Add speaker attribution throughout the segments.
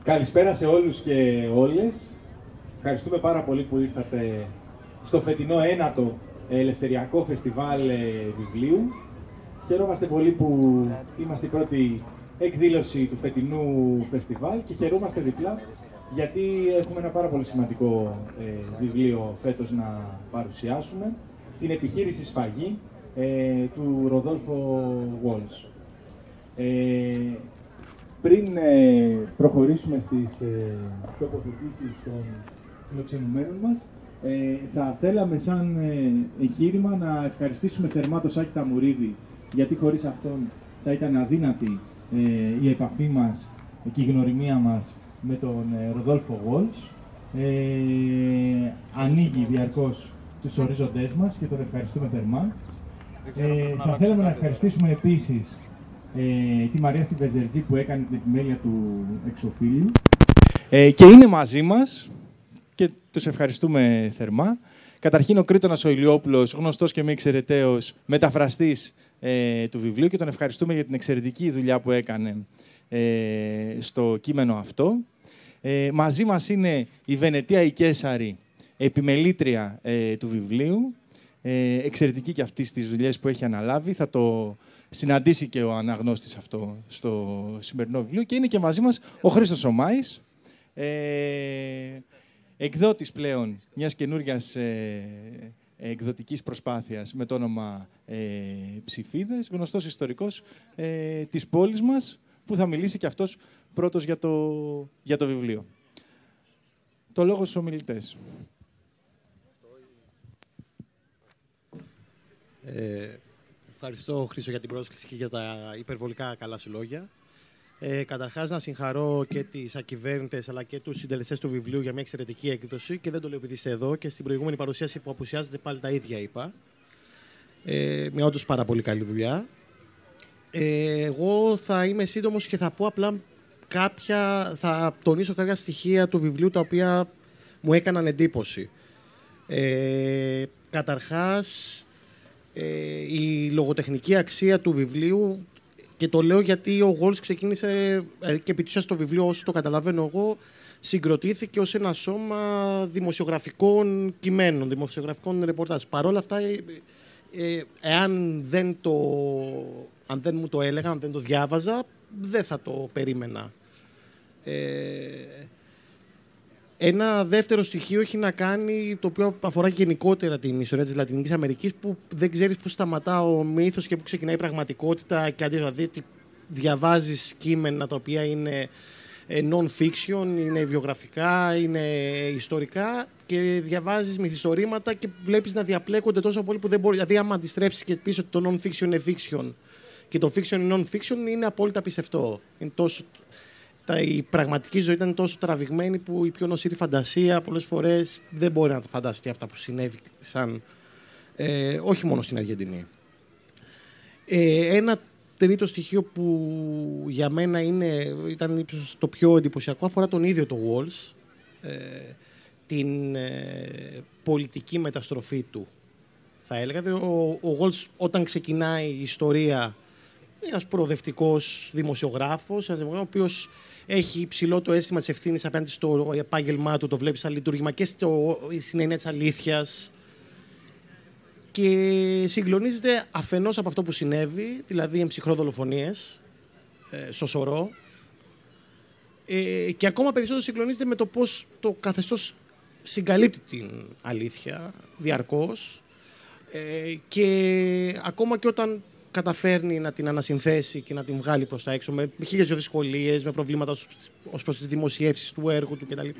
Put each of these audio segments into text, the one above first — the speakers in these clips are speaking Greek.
Speaker 1: Καλησπέρα σε όλους και όλες. Ευχαριστούμε πάρα πολύ που ήρθατε στο φετινό ένατο Ελευθεριακό Φεστιβάλ Βιβλίου. Χαιρόμαστε πολύ που είμαστε η πρώτη εκδήλωση του φετινού φεστιβάλ και χαιρόμαστε διπλά γιατί έχουμε ένα πάρα πολύ σημαντικό βιβλίο φέτος να παρουσιάσουμε, την επιχείρηση Σφαγή του Ροδόλφο Γουόλς. Πριν προχωρήσουμε στις τοποθετήσεις των φιλοξενουμένων μας, θα θέλαμε σαν εγχείρημα να ευχαριστήσουμε θερμά τον Σάκη Ταμουρίδη, γιατί χωρίς αυτόν θα ήταν αδύνατη η επαφή μας και η γνωριμία μας με τον Ροδόλφο Γουόλς. Ανοίγει διαρκώς τους ορίζοντές μας και τον ευχαριστούμε θερμά. Θα θέλαμε να ευχαριστήσουμε επίσης τη Μαρία Θιβεζερτζή που έκανε την επιμέλεια του εξωφύλιου. Και είναι μαζί μας και τους ευχαριστούμε θερμά. Καταρχήν ο Κρήτονας ο Ηλιόπουλος, γνωστός και μη εξαιρεταίος μεταφραστής του βιβλίου και τον ευχαριστούμε για την εξαιρετική δουλειά που έκανε στο κείμενο αυτό. Μαζί μας είναι η Βενετία η Κέσαρη, επιμελήτρια του βιβλίου, εξαιρετική και αυτή στις δουλειές που έχει αναλάβει. Θα το συναντήσει και ο αναγνώστης αυτό στο σημερινό βιβλίο. Και είναι και μαζί μας ο Χρήστος ο Μάης, εκδότης πλέον μιας καινούργιας εκδοτικής προσπάθειας με το όνομα Ψηφίδες, γνωστός ιστορικός της πόλης μας, που θα μιλήσει και αυτός πρώτος για το βιβλίο. Το λόγο στους ομιλητές.
Speaker 2: Ευχαριστώ, Χρήστο, για την πρόσκληση και για τα υπερβολικά καλά σου λόγια. Καταρχάς, να συγχαρώ και τις ακυβέρνητες αλλά και τους συντελεστές του βιβλίου για μια εξαιρετική έκδοση. Και δεν το λέω επειδή είστε εδώ, και στην προηγούμενη παρουσίαση που απουσιάζετε πάλι τα ίδια είπα. Μια όντως πάρα πολύ καλή δουλειά. Εγώ θα είμαι σύντομος και θα πω απλά θα τονίσω κάποια στοιχεία του βιβλίου τα οποία μου έκαναν εντύπωση. Καταρχάς, η λογοτεχνική αξία του βιβλίου, και το λέω γιατί ο Γουόλς ξεκίνησε και επί της ουσίας το βιβλίο, όσο το καταλαβαίνω εγώ, συγκροτήθηκε ως ένα σώμα δημοσιογραφικών κειμένων, δημοσιογραφικών ρεπορτάζ. Παρ' όλα αυτά, αν δεν μου το έλεγαν, αν δεν το διάβαζα, δεν θα το περίμενα. Ένα δεύτερο στοιχείο έχει να κάνει, το οποίο αφορά γενικότερα την ιστορία της Λατινικής Αμερικής, που δεν ξέρεις πού σταματά ο μύθος και πού ξεκινάει η πραγματικότητα, και αντί δηλαδή διαβάζεις κείμενα τα οποία είναι non-fiction, είναι βιογραφικά, είναι ιστορικά, και διαβάζεις μυθιστορήματα και βλέπεις να διαπλέκονται τόσο πολύ που δεν μπορεί. Δηλαδή, άμα αντιστρέψεις και πεις ότι το non-fiction είναι fiction και το fiction είναι non-fiction, είναι απόλυτα πιστευτό. Είναι τόσο... Η πραγματική ζωή ήταν τόσο τραβηγμένη που η πιο νοσηρή φαντασία πολλές φορές δεν μπορεί να το φανταστεί αυτά που συνέβησαν, όχι μόνο στην Αργεντινή. Ένα τρίτο στοιχείο που για μένα ήταν ίσως το πιο εντυπωσιακό αφορά τον ίδιο τον Γουόλς, την πολιτική μεταστροφή του, θα έλεγα. Ο Γουόλς, όταν ξεκινάει η ιστορία, είναι ένας προοδευτικός δημοσιογράφος, ο οποίος έχει υψηλό το αίσθημα της ευθύνης απέναντι στο επάγγελμά του, το βλέπει σαν λειτουργήμα και στην έννοια της αλήθειας, και συγκλονίζεται αφενός από αυτό που συνέβη, δηλαδή εμψυχρό δολοφονίες, σωσορό, και ακόμα περισσότερο συγκλονίζεται με το πώς το καθεστώς συγκαλύπτει την αλήθεια διαρκώς, και ακόμα και όταν καταφέρνει να την ανασυνθέσει και να την βγάλει προς τα έξω με χίλιες δυσκολίες, με προβλήματα ως προς τις δημοσιεύσεις του έργου του κτλ.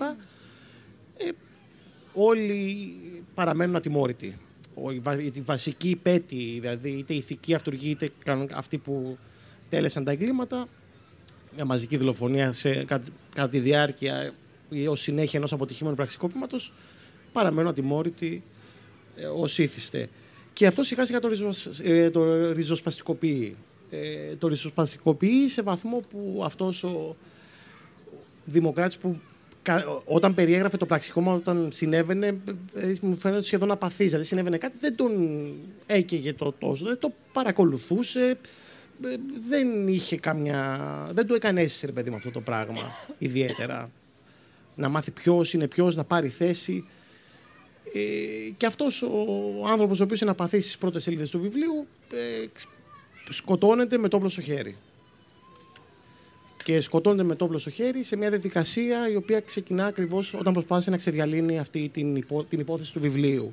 Speaker 2: Όλοι παραμένουν ατιμόρυτοι. Η βασική υπέτη, δηλαδή είτε ηθική αυτούργοι είτε αυτοί που τέλεσαν τα εγκλήματα, μια μαζική δολοφονία κατά τη διάρκεια ή ως συνέχεια ενός αποτυχημένου πραξικόπηματος, παραμένουν ατιμόρυτοι ως ήθιστε. Και αυτό σιγά σιγά το ριζοσπαστικοποιεί. Το ριζοσπαστικοποιεί σε βαθμό που αυτός ο δημοκράτης που όταν περιέγραφε το πραξικόπημα, όταν συνέβαινε, μου φαίνεται σχεδόν απαθής. Δηλαδή συνέβαινε κάτι, δεν τον έκαιγε το τόσο, δεν το παρακολουθούσε, δεν του έκανε αίσθηση, ρε παιδί μου, αυτό το πράγμα ιδιαίτερα. Να μάθει ποιος είναι ποιος, να πάρει θέση. Και αυτός ο άνθρωπος ο οποίος είναι απαθής στις πρώτες σελίδες του βιβλίου σκοτώνεται με το όπλο στο χέρι. Και σκοτώνεται με το όπλο στο χέρι σε μια διαδικασία η οποία ξεκινά ακριβώς όταν προσπάθησε να ξεδιαλύνει αυτή την υπόθεση του βιβλίου.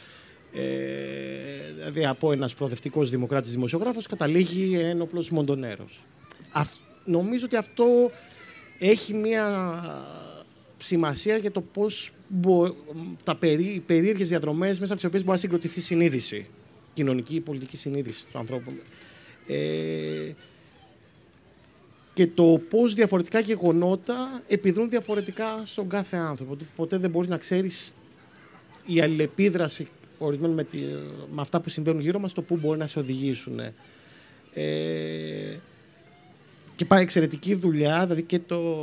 Speaker 2: Δηλαδή από ένας προοδευτικός δημοκράτης δημοσιογράφος καταλήγει ένοπλος μοντονέρος. Νομίζω ότι αυτό έχει μια σημασία για το πώς οι περίεργες διαδρομές μέσα από τις οποίες μπορεί να συγκροτηθεί συνείδηση, κοινωνική ή πολιτική συνείδηση του ανθρώπου. Και το πώς διαφορετικά γεγονότα επιδρούν διαφορετικά στον κάθε άνθρωπο. Ποτέ δεν μπορείς να ξέρεις η αλληλεπίδραση ορισμένων με αυτά που συμβαίνουν γύρω μας, το πού μπορεί να σε οδηγήσουν. Και πάει εξαιρετική δουλειά, δηλαδή και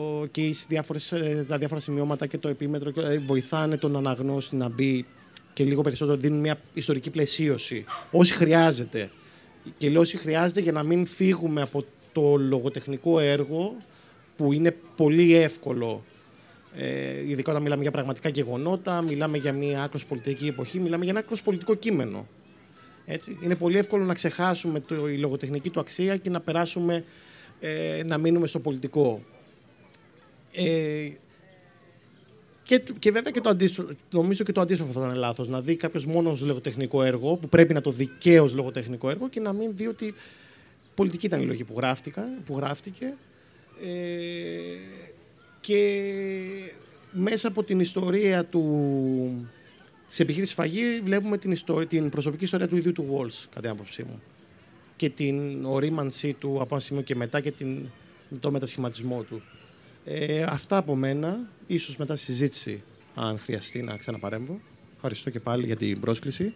Speaker 2: τα διάφορα σημειώματα και το επίμετρο δηλαδή βοηθάνε τον αναγνώστη να μπει και λίγο περισσότερο, δίνουν μια ιστορική πλαισίωση. Όσοι χρειάζεται. Και λέω όσοι χρειάζεται για να μην φύγουμε από το λογοτεχνικό έργο που είναι πολύ εύκολο. Ειδικά όταν μιλάμε για πραγματικά γεγονότα, μιλάμε για μια άκρως πολιτική εποχή, μιλάμε για ένα άκρως πολιτικό κείμενο. Έτσι. Είναι πολύ εύκολο να ξεχάσουμε η λογοτεχνική του αξία και να περάσουμε να μείνουμε στο πολιτικό. Και βέβαια και το αντίστροφο, νομίζω και το αντίστροφο θα ήταν λάθος. Να δει κάποιος μόνο ως λογοτεχνικό έργο, που πρέπει να το δει και ως λογοτεχνικό έργο και να μην δει ότι πολιτική ήταν η λόγη που γράφτηκε. Και μέσα από την ιστορία της επιχείρησης Φαγή βλέπουμε την προσωπική ιστορία του ίδιου του Walls, κατά την άποψή μου. Και την ορίμανσή του από ένα σημείο και μετά και το μετασχηματισμό του. Αυτά από μένα, ίσως μετά στη συζήτηση, αν χρειαστεί να ξαναπαρέμβω. Ευχαριστώ και πάλι για την πρόσκληση.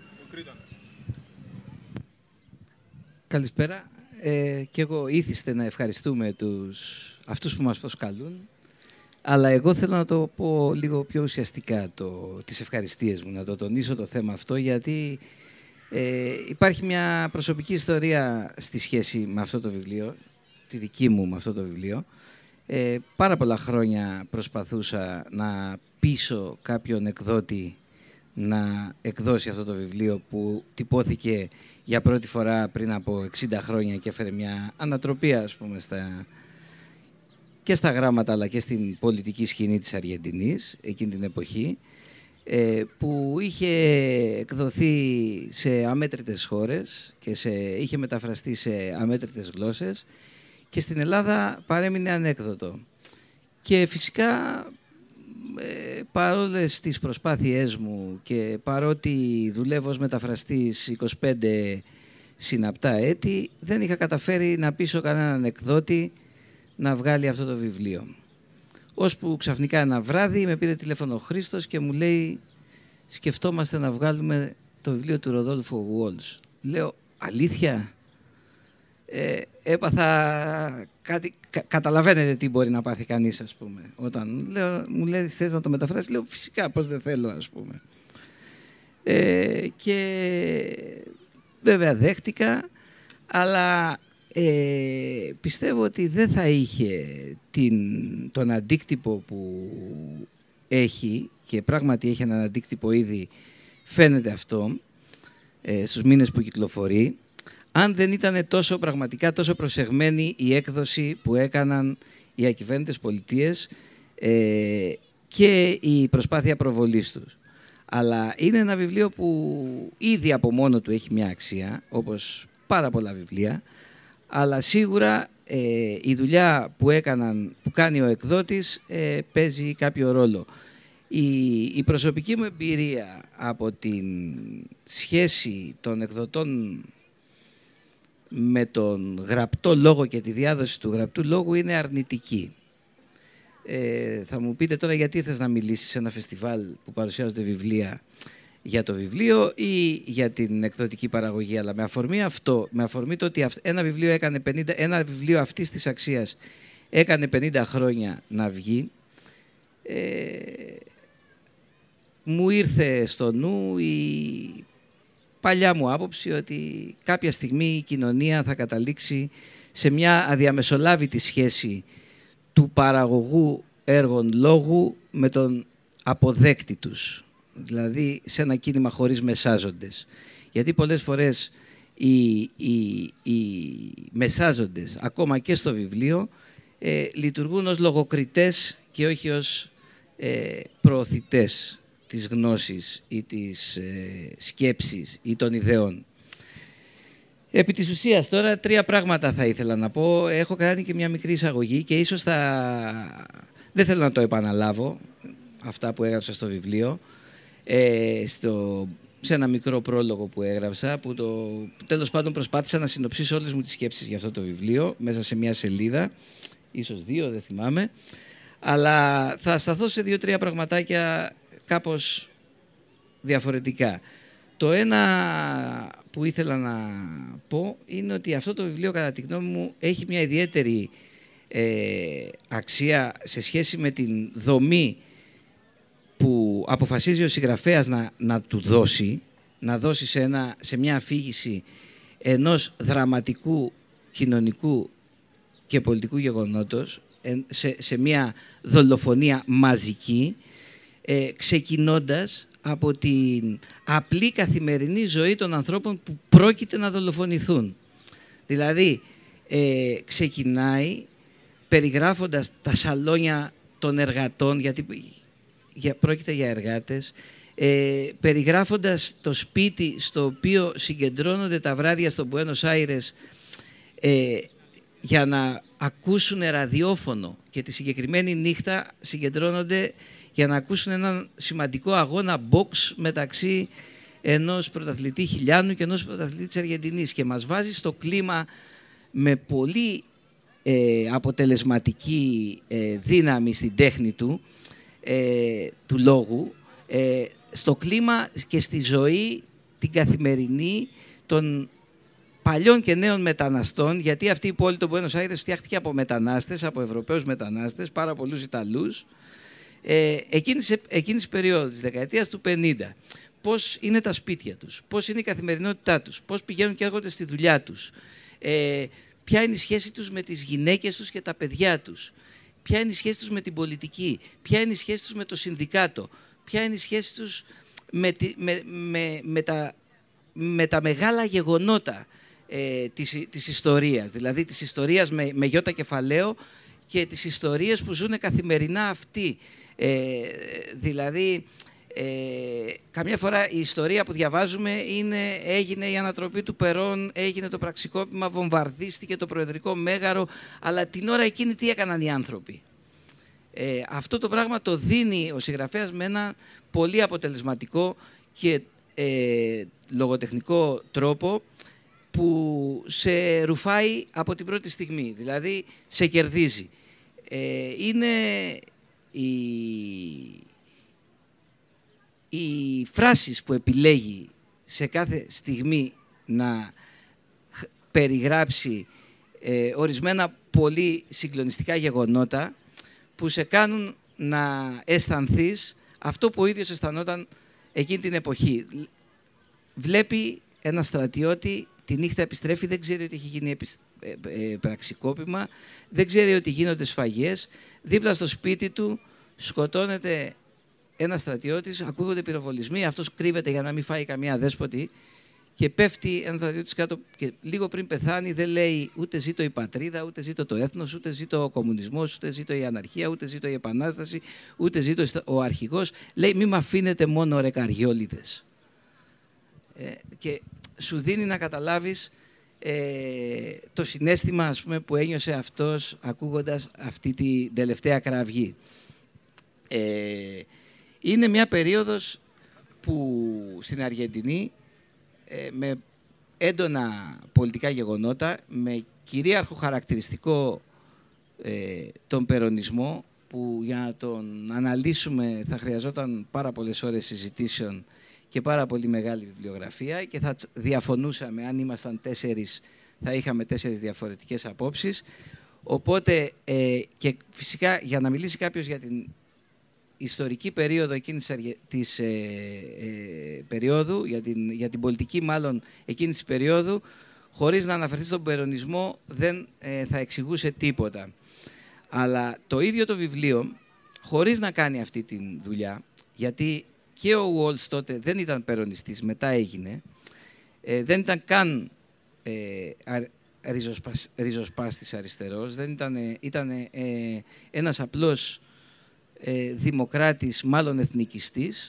Speaker 3: Καλησπέρα. Και εγώ ήθιστε να ευχαριστούμε αυτούς που μας προσκαλούν. Αλλά εγώ θέλω να το πω λίγο πιο ουσιαστικά τις ευχαριστίες μου, να το τονίσω το θέμα αυτό, γιατί υπάρχει μια προσωπική ιστορία στη σχέση με αυτό το βιβλίο, τη δική μου με αυτό το βιβλίο. Πάρα πολλά χρόνια προσπαθούσα να πείσω κάποιον εκδότη να εκδώσει αυτό το βιβλίο που τυπώθηκε για πρώτη φορά πριν από 60 χρόνια και έφερε μια ανατροπή, ας πούμε, και στα γράμματα αλλά και στην πολιτική σκηνή της Αργεντινής εκείνη την εποχή, που είχε εκδοθεί σε αμέτρητες χώρες και είχε μεταφραστεί σε αμέτρητες γλώσσες και στην Ελλάδα παρέμεινε ανέκδοτο. Και φυσικά παρόλες τις προσπάθειές μου και παρότι δουλεύω ως μεταφραστής 25 συναπτά έτη, δεν είχα καταφέρει να πείσω κανέναν εκδότη να βγάλει αυτό το βιβλίο. Ώσπου ξαφνικά ένα βράδυ με πήρε τηλέφωνο ο Χρήστος και μου λέει σκεφτόμαστε να βγάλουμε το βιβλίο του Ροδόλφο Walls. Λέω αλήθεια? Έπαθα κάτι, καταλαβαίνετε τι μπορεί να πάθει κανείς, ας πούμε. Όταν μου λέει θες να το μεταφράσεις, λέω φυσικά, πώς δεν θέλω, ας πούμε. Και βέβαια δέχτηκα, αλλά πιστεύω ότι δεν θα είχε τον αντίκτυπο που έχει, και πράγματι έχει έναν αντίκτυπο ήδη, φαίνεται αυτό, στους μήνες που κυκλοφορεί, αν δεν ήταν πραγματικά τόσο προσεγμένη η έκδοση που έκαναν οι ακυβέρνητες πολιτείες και η προσπάθεια προβολής τους. Αλλά είναι ένα βιβλίο που ήδη από μόνο του έχει μια αξία, όπως πάρα πολλά βιβλία, αλλά σίγουρα η δουλειά που κάνει ο εκδότης παίζει κάποιο ρόλο. Η προσωπική μου εμπειρία από την σχέση των εκδοτών με τον γραπτό λόγο και τη διάδοση του γραπτού λόγου είναι αρνητική. Θα μου πείτε τώρα γιατί θες να μιλήσεις σε ένα φεστιβάλ που παρουσιάζονται βιβλία για το βιβλίο ή για την εκδοτική παραγωγή, αλλά με αφορμή αυτό, με αφορμή το ότι ένα βιβλίο αυτής της αξίας έκανε 50 χρόνια να βγει, μου ήρθε στο νου η παλιά μου άποψη ότι κάποια στιγμή η κοινωνία θα καταλήξει σε μια αδιαμεσολάβητη σχέση του παραγωγού έργων λόγου με τον αποδέκτη τους. Δηλαδή σε ένα κίνημα χωρίς μεσάζοντες. Γιατί πολλές φορές οι μεσάζοντες, ακόμα και στο βιβλίο, λειτουργούν ως λογοκριτές και όχι ως προωθητές της γνώσης ή της σκέψης ή των ιδεών. Επί της ουσίας τώρα 3 πράγματα θα ήθελα να πω. Έχω κάνει και μια μικρή εισαγωγή και ίσως δεν θέλω να το επαναλάβω αυτά που έγραψα στο βιβλίο, σε ένα μικρό πρόλογο που έγραψα, που τέλος πάντων προσπάθησα να συνοψίσω όλες μου τις σκέψεις για αυτό το βιβλίο μέσα σε μια σελίδα, ίσως 2, δεν θυμάμαι, αλλά θα σταθώ σε 2-3 πραγματάκια κάπως διαφορετικά. Το ένα που ήθελα να πω είναι ότι αυτό το βιβλίο, κατά τη γνώμη μου, έχει μια ιδιαίτερη αξία σε σχέση με την δομή που αποφασίζει ο συγγραφέας να του δώσει, να δώσει σε μια αφήγηση ενός δραματικού, κοινωνικού και πολιτικού γεγονότος, σε μια δολοφονία μαζική, ξεκινώντας από την απλή καθημερινή ζωή των ανθρώπων που πρόκειται να δολοφονηθούν. Δηλαδή, ξεκινάει περιγράφοντας τα σαλόνια των εργατών, γιατί πρόκειται για εργάτες, περιγράφοντας το σπίτι στο οποίο συγκεντρώνονται τα βράδια στο Μπουένος Άιρες για να ακούσουν ραδιόφωνο, και τη συγκεκριμένη νύχτα συγκεντρώνονται για να ακούσουν έναν σημαντικό αγώνα box μεταξύ ενός πρωταθλητή χιλιάνου και ενός πρωταθλητή της Αργεντινής, και μας βάζει στο κλίμα με πολύ αποτελεσματική δύναμη στην τέχνη του λόγου, στο κλίμα και στη ζωή την καθημερινή των παλιών και νέων μεταναστών, γιατί αυτή η πόλη του Μπουένος Άιρες φτιάχτηκε από μετανάστες, από Ευρωπαίους μετανάστες, πάρα πολλούς Ιταλούς, εκείνης περίοδου της δεκαετίας του 50. Πώς είναι τα σπίτια τους, πώς είναι η καθημερινότητά τους, πώς πηγαίνουν και έρχονται στη δουλειά τους, ποια είναι η σχέση τους με τις γυναίκες τους και τα παιδιά τους, ποια είναι η σχέση τους με την πολιτική, ποια είναι η σχέση τους με το συνδικάτο, ποια είναι η σχέση τους με τα μεγάλα γεγονότα της ιστορίας, δηλαδή της ιστορίας με γιώτα κεφαλαίο και τις ιστορίες που ζουν καθημερινά αυτοί. Δηλαδή, καμιά φορά η ιστορία που διαβάζουμε έγινε η ανατροπή του Περών, έγινε το πραξικόπημα, βομβαρδίστηκε το Προεδρικό Μέγαρο, αλλά την ώρα εκείνη τι έκαναν οι άνθρωποι. Αυτό το πράγμα το δίνει ο συγγραφέας με ένα πολύ αποτελεσματικό και λογοτεχνικό τρόπο που σε ρουφάει από την πρώτη στιγμή, δηλαδή σε κερδίζει. Είναι οι φράσεις που επιλέγει σε κάθε στιγμή να περιγράψει ορισμένα πολύ συγκλονιστικά γεγονότα που σε κάνουν να αισθανθείς αυτό που ο ίδιος αισθανόταν εκείνη την εποχή. Βλέπει ένα στρατιώτη, τη νύχτα επιστρέφει, δεν ξέρει ότι έχει γίνει πραξικόπημα, δεν ξέρει ότι γίνονται σφαγές, δίπλα στο σπίτι του σκοτώνεται ένας στρατιώτης, ακούγονται πυροβολισμοί, αυτός κρύβεται για να μην φάει καμία δέσποτη και πέφτει ένας στρατιώτης κάτω και λίγο πριν πεθάνει δεν λέει ούτε ζήτω η πατρίδα, ούτε ζήτω το έθνος, ούτε ζήτω ο κομμουνισμός, ούτε ζήτω η αναρχία, ούτε ζήτω η επανάσταση, ούτε ζήτω ο αρχηγός. Λέει μη μ' αφήνετε μόνο ρε καριόλιδες. Και σου δίνει να καταλάβεις το συναίσθημα, ας πούμε, που ένιωσε αυτός ακούγοντας αυτή την τελευταία κραυγή. Είναι μια περίοδος που στην Αργεντινή με έντονα πολιτικά γεγονότα, με κυρίαρχο χαρακτηριστικό τον περονισμό, που για να τον αναλύσουμε θα χρειαζόταν πάρα πολλές ώρες συζητήσεων και πάρα πολύ μεγάλη βιβλιογραφία και θα διαφωνούσαμε, αν ήμασταν 4 θα είχαμε 4 διαφορετικές απόψεις. Οπότε και φυσικά για να μιλήσει κάποιος για την ιστορική περίοδο εκείνης της περίοδου, για την πολιτική μάλλον εκείνης της περίοδου, χωρίς να αναφερθεί στον περονισμό, δεν θα εξηγούσε τίποτα. Αλλά το ίδιο το βιβλίο, χωρίς να κάνει αυτή τη δουλειά, γιατί και ο Walsh τότε δεν ήταν περονιστής, μετά έγινε, δεν ήταν καν ριζοσπάστης αριστερός, ήταν ένας απλός δημοκράτης, μάλλον εθνικιστής,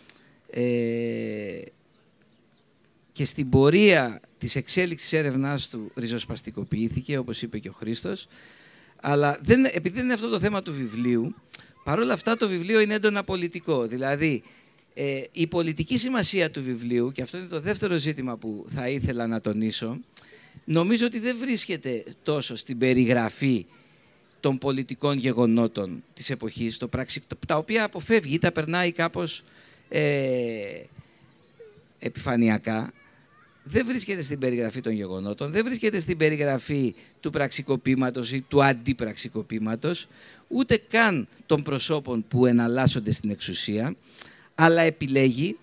Speaker 3: και στην πορεία της εξέλιξης έρευνάς του ριζοσπαστικοποιήθηκε, όπως είπε και ο Χρήστος, αλλά επειδή δεν είναι αυτό το θέμα του βιβλίου, παρόλα αυτά το βιβλίο είναι έντονα πολιτικό. Δηλαδή, η πολιτική σημασία του βιβλίου, και αυτό είναι το δεύτερο ζήτημα που θα ήθελα να τονίσω, νομίζω ότι δεν βρίσκεται τόσο στην περιγραφή των πολιτικών γεγονότων της εποχής, τα οποία αποφεύγει ή τα περνάει κάπως επιφανειακά. Δεν βρίσκεται στην περιγραφή των γεγονότων, δεν βρίσκεται στην περιγραφή του πραξικοπήματος ή του αντιπραξικοπήματος, ούτε καν των προσώπων που εναλλάσσονται στην εξουσία, αλλά επιλέγει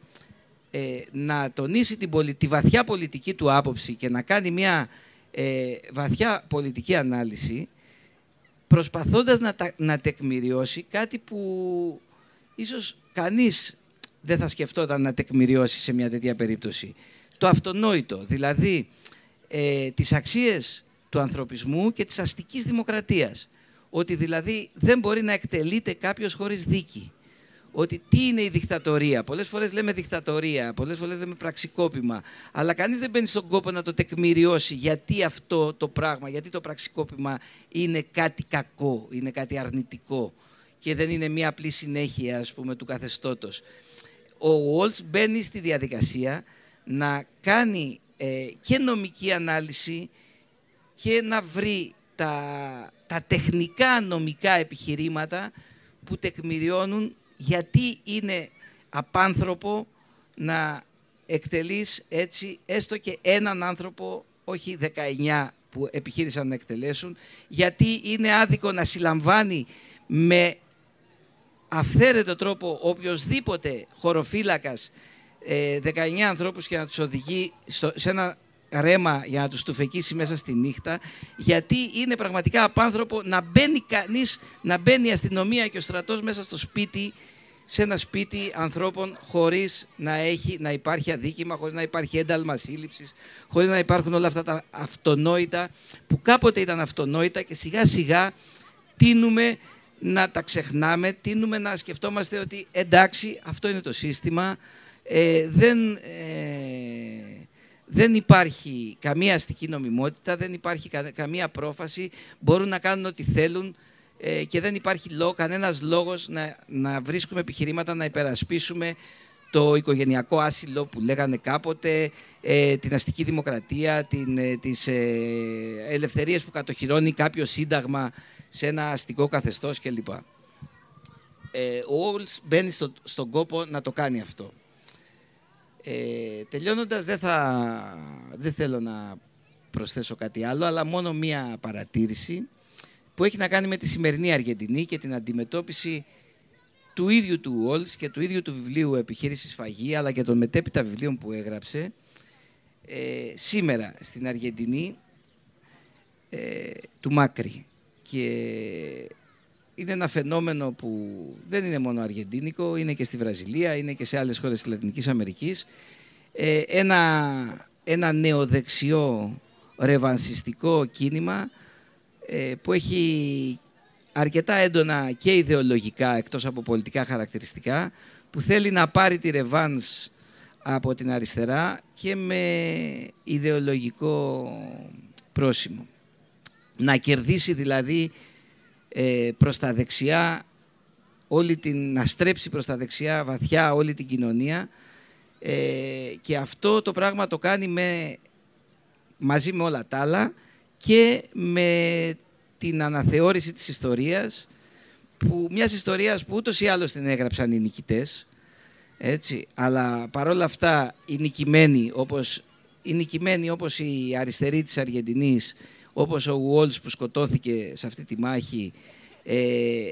Speaker 3: να τονίσει τη βαθιά πολιτική του άποψη και να κάνει μια βαθιά πολιτική ανάλυση, προσπαθώντας να τεκμηριώσει κάτι που ίσως κανείς δεν θα σκεφτόταν να τεκμηριώσει σε μια τέτοια περίπτωση. Το αυτονόητο, δηλαδή τις αξίες του ανθρωπισμού και της αστικής δημοκρατίας. Ότι δηλαδή δεν μπορεί να εκτελείται κάποιος χωρίς δίκη. Ότι τι είναι η δικτατορία. Πολλές φορές λέμε δικτατορία, πολλές φορές λέμε πραξικόπημα, αλλά κανείς δεν μπαίνει στον κόπο να το τεκμηριώσει γιατί αυτό το πράγμα, γιατί το πραξικόπημα είναι κάτι κακό, είναι κάτι αρνητικό και δεν είναι μια απλή συνέχεια, ας πούμε, του καθεστώτος. Ο Walsh μπαίνει στη διαδικασία να κάνει και νομική ανάλυση και να βρει τα τεχνικά νομικά επιχειρήματα που τεκμηριώνουν γιατί είναι απάνθρωπο να εκτελείς έτσι έστω και έναν άνθρωπο, όχι 19 που επιχείρησαν να εκτελέσουν, γιατί είναι άδικο να συλλαμβάνει με αυθαίρετο τρόπο οποιοσδήποτε χωροφύλακας 19 ανθρώπους και να τους οδηγεί σε ένα ρέμα για να τους τουφεκίσει μέσα στη νύχτα, γιατί είναι πραγματικά απάνθρωπο να μπαίνει κανείς, να μπαίνει η αστυνομία και ο στρατός μέσα στο σπίτι, σε ένα σπίτι ανθρώπων, χωρίς να υπάρχει αδίκημα, χωρίς να υπάρχει ένταλμα σύλληψης, χωρίς να υπάρχουν όλα αυτά τα αυτονόητα που κάποτε ήταν αυτονόητα και σιγά σιγά τείνουμε να τα ξεχνάμε, τείνουμε να σκεφτόμαστε ότι εντάξει, αυτό είναι το σύστημα, δεν υπάρχει καμία αστική νομιμότητα, δεν υπάρχει καμία πρόφαση, μπορούν να κάνουν ό,τι θέλουν και δεν υπάρχει κανένας λόγος να βρίσκουμε επιχειρήματα να υπερασπίσουμε το οικογενειακό άσυλο που λέγανε κάποτε, την αστική δημοκρατία, τις ελευθερίες που κατοχυρώνει κάποιο σύνταγμα σε ένα αστικό καθεστώς κλπ. Ο Walsh μπαίνει στον κόπο να το κάνει αυτό. Τελειώνοντας, δεν θέλω να προσθέσω κάτι άλλο, αλλά μόνο μία παρατήρηση που έχει να κάνει με τη σημερινή Αργεντινή και την αντιμετώπιση του ίδιου του Walsh και του ίδιου του βιβλίου «Επιχείρηση Σφαγή», αλλά και των μετέπειτα βιβλίων που έγραψε. Σήμερα στην Αργεντινή του Μάκρη. Και είναι ένα φαινόμενο που δεν είναι μόνο αργεντίνικο, είναι και στη Βραζιλία, είναι και σε άλλες χώρες της Λατινικής Αμερικής. Ένα νεοδεξιό ρεβανσιστικό κίνημα που έχει αρκετά έντονα και ιδεολογικά, εκτός από πολιτικά χαρακτηριστικά, που θέλει να πάρει τη ρεβάνς από την αριστερά και με ιδεολογικό πρόσημο. Να κερδίσει δηλαδή προς τα δεξιά, να στρέψει προς τα δεξιά βαθιά όλη την κοινωνία, και αυτό το πράγμα το κάνει μαζί με όλα τα άλλα και με την αναθεώρηση της ιστορίας, μιας ιστορίας που ούτως ή άλλως την έγραψαν οι νικητές, έτσι, αλλά παρόλα αυτά οι νικημένοι όπως οι αριστεροί της Αργεντινής, όπως ο Walsh που σκοτώθηκε σε αυτή τη μάχη,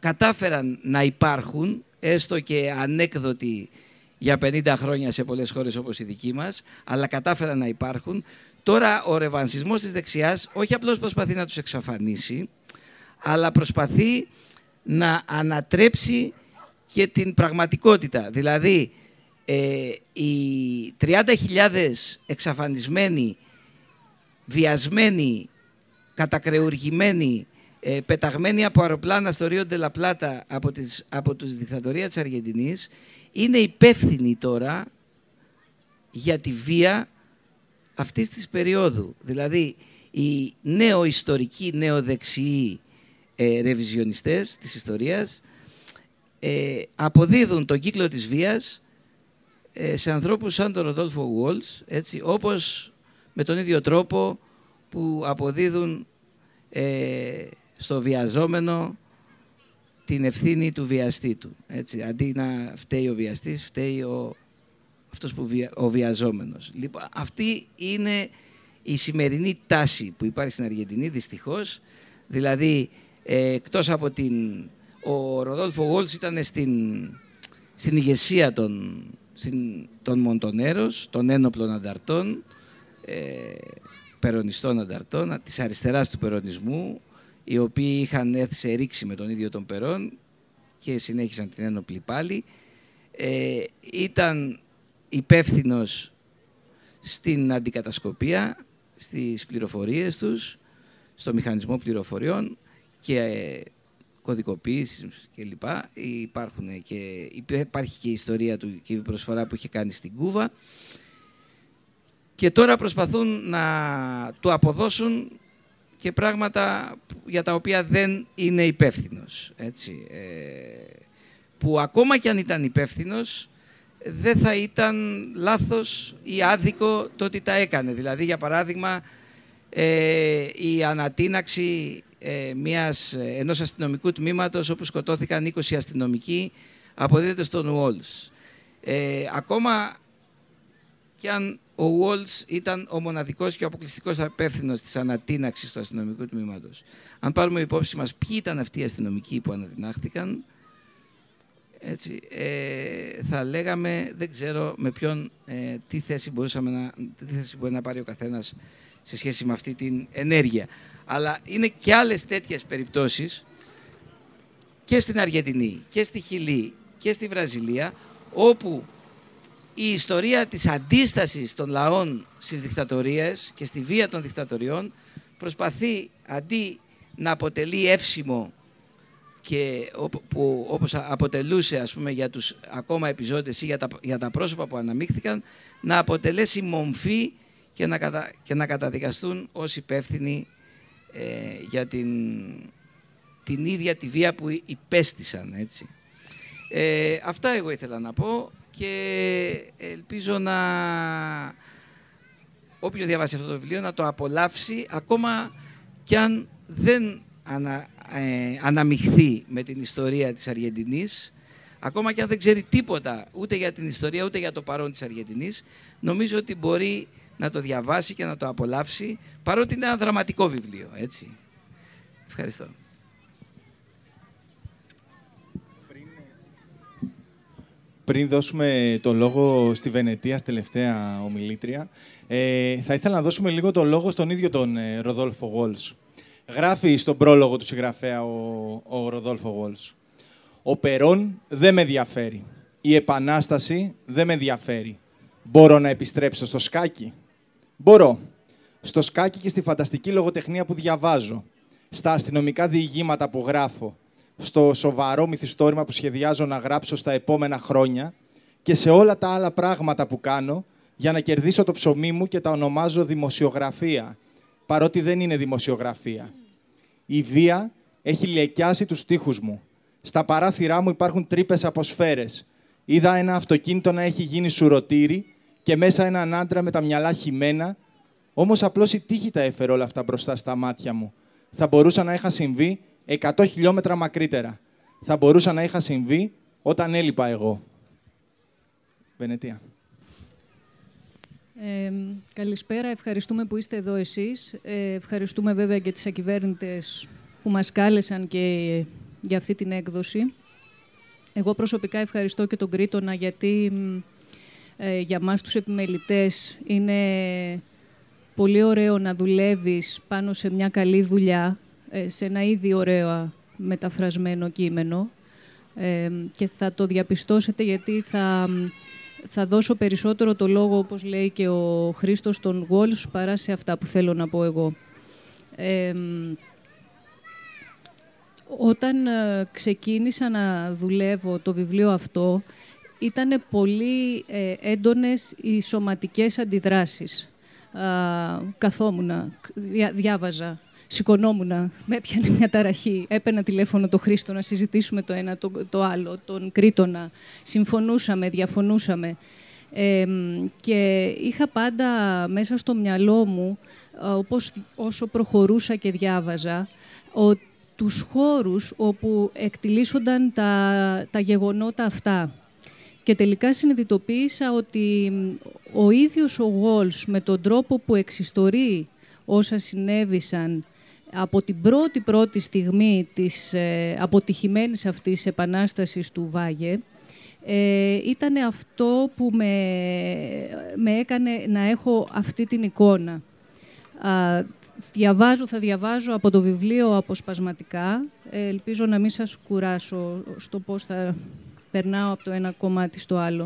Speaker 3: κατάφεραν να υπάρχουν, έστω και ανέκδοτοι για 50 χρόνια σε πολλές χώρες όπως η δική μας, αλλά κατάφεραν να υπάρχουν. Τώρα ο ρεβανσισμός της δεξιάς όχι απλώς προσπαθεί να τους εξαφανίσει, αλλά προσπαθεί να ανατρέψει και την πραγματικότητα. Δηλαδή, οι 30.000 εξαφανισμένοι, βιασμένοι, κατακρεουργημένοι, πεταγμένοι από αεροπλάνα στο Ρίο ντε λα Πλάτα από τη δικτατορία της Αργεντινής, είναι υπεύθυνοι τώρα για τη βία αυτής της περίοδου. Δηλαδή, οι νεοϊστορικοί, νεοδεξιοί ρεβιζιονιστές της ιστορίας αποδίδουν τον κύκλο της βίας σε ανθρώπους σαν τον Ροδόλφο Γουόλτς, έτσι, όπως με τον ίδιο τρόπο που αποδίδουν στο βιαζόμενο την ευθύνη του βιαστή του. Έτσι. Αντί να φταίει ο βιαστής, φταίει αυτός ο βιαζόμενος. Λοιπόν, αυτή είναι η σημερινή τάση που υπάρχει στην Αργεντινή, δυστυχώς. Δηλαδή, εκτός από ο Ροδόλφο Γουόλτς ήταν στην ηγεσία των Μοντονέρος, των ένοπλων ανταρτών, περονιστών ανταρτών, της αριστεράς του περονισμού, οι οποίοι είχαν έρθει σε ρήξη με τον ίδιο τον Περόν και συνέχισαν την ένοπλη πάλι. Ήταν υπεύθυνος στην αντικατασκοπία, στις πληροφορίες τους, στο μηχανισμό πληροφοριών και κωδικοποίησης κλπ. Υπάρχει και η ιστορία του και η προσφορά που είχε κάνει στην Κούβα. Και τώρα προσπαθούν να του αποδώσουν και πράγματα για τα οποία δεν είναι υπεύθυνος. Έτσι. Που ακόμα κι αν ήταν υπεύθυνος, δεν θα ήταν λάθος ή άδικο το ότι τα έκανε. Δηλαδή, για παράδειγμα, η ανατείναξη ενός αστυνομικού τμήματος όπου σκοτώθηκαν 20 αστυνομικοί αποδίδεται στον Γουόλτς. Ακόμα κι αν ο Γουόλτς ήταν ο μοναδικός και ο αποκλειστικός υπεύθυνος της ανατείναξης του αστυνομικού τμήματος. Αν πάρουμε υπόψη μας ποιοι ήταν αυτοί οι αστυνομικοί που ανατινάχθηκαν, έτσι, θα λέγαμε, δεν ξέρω με ποιον, τι θέση μπορεί να πάρει ο καθένας σε σχέση με αυτή την ενέργεια. Αλλά είναι και άλλες τέτοιες περιπτώσεις και στην Αργεντινή και στη Χιλή και στη Βραζιλία, όπου η ιστορία της αντίστασης των λαών στις δικτατορίες και στη βία των δικτατοριών προσπαθεί, αντί να αποτελεί εύσημο και όπως αποτελούσε, ας πούμε, για τους ακόμα επιζώντες ή για τα πρόσωπα που αναμίχθηκαν, να αποτελέσει μομφή και να καταδικαστούν ως υπεύθυνοι για την ίδια τη βία που υπέστησαν. Έτσι. Αυτά εγώ ήθελα να πω και ελπίζω όποιος διαβάσει αυτό το βιβλίο να το απολαύσει, ακόμα κι αν δεν αναμειχθεί με την ιστορία της Αργεντινής, ακόμα κι αν δεν ξέρει τίποτα ούτε για την ιστορία ούτε για το παρόν της Αργεντινής. Νομίζω ότι μπορεί να το διαβάσει και να το απολαύσει, παρότι είναι ένα δραματικό βιβλίο. Έτσι. Ευχαριστώ.
Speaker 1: Πριν δώσουμε το λόγο στη Βενετία, στη τελευταία ομιλήτρια, θα ήθελα να δώσουμε λίγο το λόγο στον ίδιο τον Ροδόλφο Γουόλτς. Γράφει στον πρόλογο του συγγραφέα ο Ροδόλφο Γουόλτς: «Ο Περόν δεν με ενδιαφέρει. Η Επανάσταση δεν με ενδιαφέρει. Μπορώ να επιστρέψω στο σκάκι? Μπορώ. Στο σκάκι και στη φανταστική λογοτεχνία που διαβάζω. Στα αστυνομικά διηγήματα που γράφω. Στο σοβαρό μυθιστόρημα που σχεδιάζω να γράψω στα επόμενα χρόνια και σε όλα τα άλλα πράγματα που κάνω για να κερδίσω το ψωμί μου και τα ονομάζω δημοσιογραφία, παρότι δεν είναι δημοσιογραφία. Η βία έχει λεκιάσει τους τοίχους μου. Στα παράθυρά μου υπάρχουν τρύπες από σφαίρες. Είδα ένα αυτοκίνητο να έχει γίνει σουρωτήρι και μέσα έναν άντρα με τα μυαλά χυμένα, όμως απλώς η τύχη τα έφερε όλα αυτά μπροστά στα μάτια μου. Θα μπορούσα να είχα συμβεί 100 χιλιόμετρα μακρύτερα. Θα μπορούσα να είχα συμβεί όταν έλειπα εγώ». Βενετία.
Speaker 4: Καλησπέρα. Ευχαριστούμε που είστε εδώ εσείς. Ευχαριστούμε βέβαια και τις ακυβέρνητες που μας κάλεσαν και για αυτή την έκδοση. Εγώ προσωπικά ευχαριστώ και τον Κρήτονα, γιατί για μας τους επιμελητές είναι πολύ ωραίο να δουλεύεις πάνω σε μια καλή δουλειά, σε ένα ήδη ωραίο μεταφρασμένο κείμενο, και θα το διαπιστώσετε, γιατί θα δώσω περισσότερο το λόγο, όπως λέει και ο Χρήστος, των Walsh, παρά σε αυτά που θέλω να πω εγώ. Όταν ξεκίνησα να δουλεύω το βιβλίο αυτό, ήταν πολύ έντονες οι σωματικές αντιδράσεις. Καθόμουνα, διάβαζα, σηκωνόμουνα, με έπιανε μια ταραχή, έπαιρνα τηλέφωνο το Χρήστο να συζητήσουμε το ένα το άλλο, τον Κρήτονα, συμφωνούσαμε, διαφωνούσαμε. Και είχα πάντα μέσα στο μυαλό μου, όσο προχωρούσα και διάβαζα, τους χώρους όπου εκτιλήσονταν τα γεγονότα αυτά. Και τελικά συνειδητοποίησα ότι ο ίδιος ο Walsh, με τον τρόπο που εξιστορεί όσα συνέβησαν από την πρώτη στιγμή της αποτυχημένης αυτής επανάστασης του Βάγε, ήταν αυτό που με έκανε να έχω αυτή την εικόνα. Θα διαβάζω από το βιβλίο αποσπασματικά. Ελπίζω να μην σας κουράσω στο πώς θα περνάω από το ένα κομμάτι στο άλλο.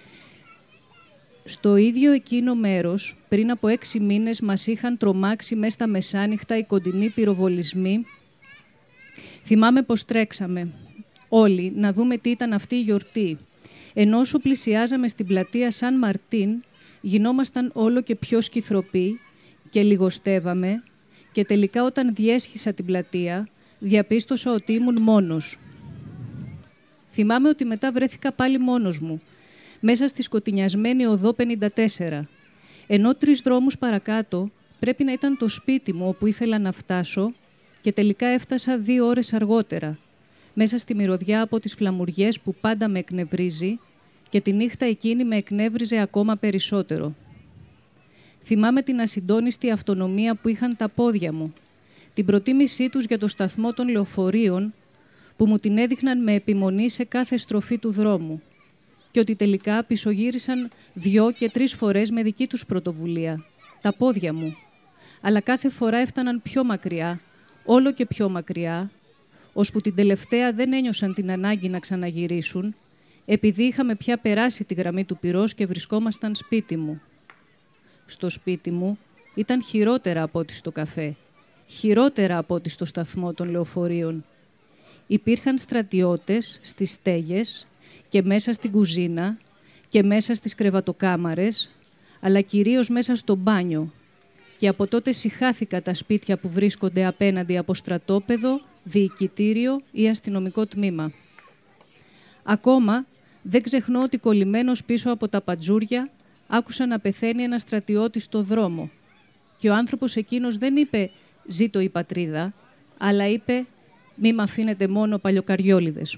Speaker 4: Στο ίδιο εκείνο μέρος, πριν από 6 μήνες, μας είχαν τρομάξει μέσα στα μεσάνυχτα οι κοντινοί πυροβολισμοί. Θυμάμαι πως τρέξαμε όλοι να δούμε τι ήταν αυτή η γιορτή. Ενώ όσο πλησιάζαμε στην πλατεία Σαν Μαρτίν, γινόμασταν όλο και πιο σκυθροποί και λιγοστεύαμε, και τελικά όταν διέσχισα την πλατεία, διαπίστωσα ότι ήμουν μόνος. Θυμάμαι ότι μετά βρέθηκα πάλι μόνος μου, μέσα στη σκοτεινιασμένη οδό 54, ενώ 3 δρόμους παρακάτω πρέπει να ήταν το σπίτι μου όπου ήθελα να φτάσω, και τελικά έφτασα 2 ώρες αργότερα, μέσα στη μυρωδιά από τις φλαμουριές που πάντα με εκνευρίζει, και τη νύχτα εκείνη με εκνεύριζε ακόμα περισσότερο. Θυμάμαι την ασυντόνιστη αυτονομία που είχαν τα πόδια μου, την προτίμησή τους για το σταθμό των λεωφορείων, που μου την έδειχναν με επιμονή σε κάθε στροφή του δρόμου, και ότι τελικά πισωγύρισαν 2 και 3 φορές με δική τους πρωτοβουλία, τα πόδια μου. Αλλά κάθε φορά έφταναν πιο μακριά, όλο και πιο μακριά, ώσπου την τελευταία δεν ένιωσαν την ανάγκη να ξαναγυρίσουν, επειδή είχαμε πια περάσει τη γραμμή του πυρός και βρισκόμασταν σπίτι μου. Στο σπίτι μου ήταν χειρότερα από ό,τι στο καφέ, χειρότερα από ό,τι στο σταθμό των λεωφορείων. Υπήρχαν στρατιώτες στις στέγες και μέσα στην κουζίνα και μέσα στις κρεβατοκάμαρες, αλλά κυρίως μέσα στο μπάνιο. Και από τότε συχάθηκα τα σπίτια που βρίσκονται απέναντι από στρατόπεδο, διοικητήριο ή αστυνομικό τμήμα. Ακόμα δεν ξεχνώ ότι κολλημένος πίσω από τα παντζούρια άκουσα να πεθαίνει ένα στρατιώτη στο δρόμο. Και ο άνθρωπος εκείνος δεν είπε «Ζήτω η πατρίδα», αλλά είπε «Μη μ' αφήνετε μόνο παλιοκαριόλιδες».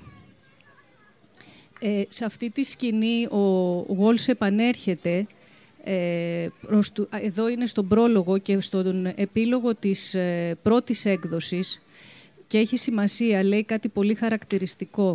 Speaker 4: Σε αυτή τη σκηνή ο Walsh επανέρχεται, εδώ είναι στον πρόλογο και στον επίλογο της πρώτης έκδοσης, και έχει σημασία, λέει κάτι πολύ χαρακτηριστικό.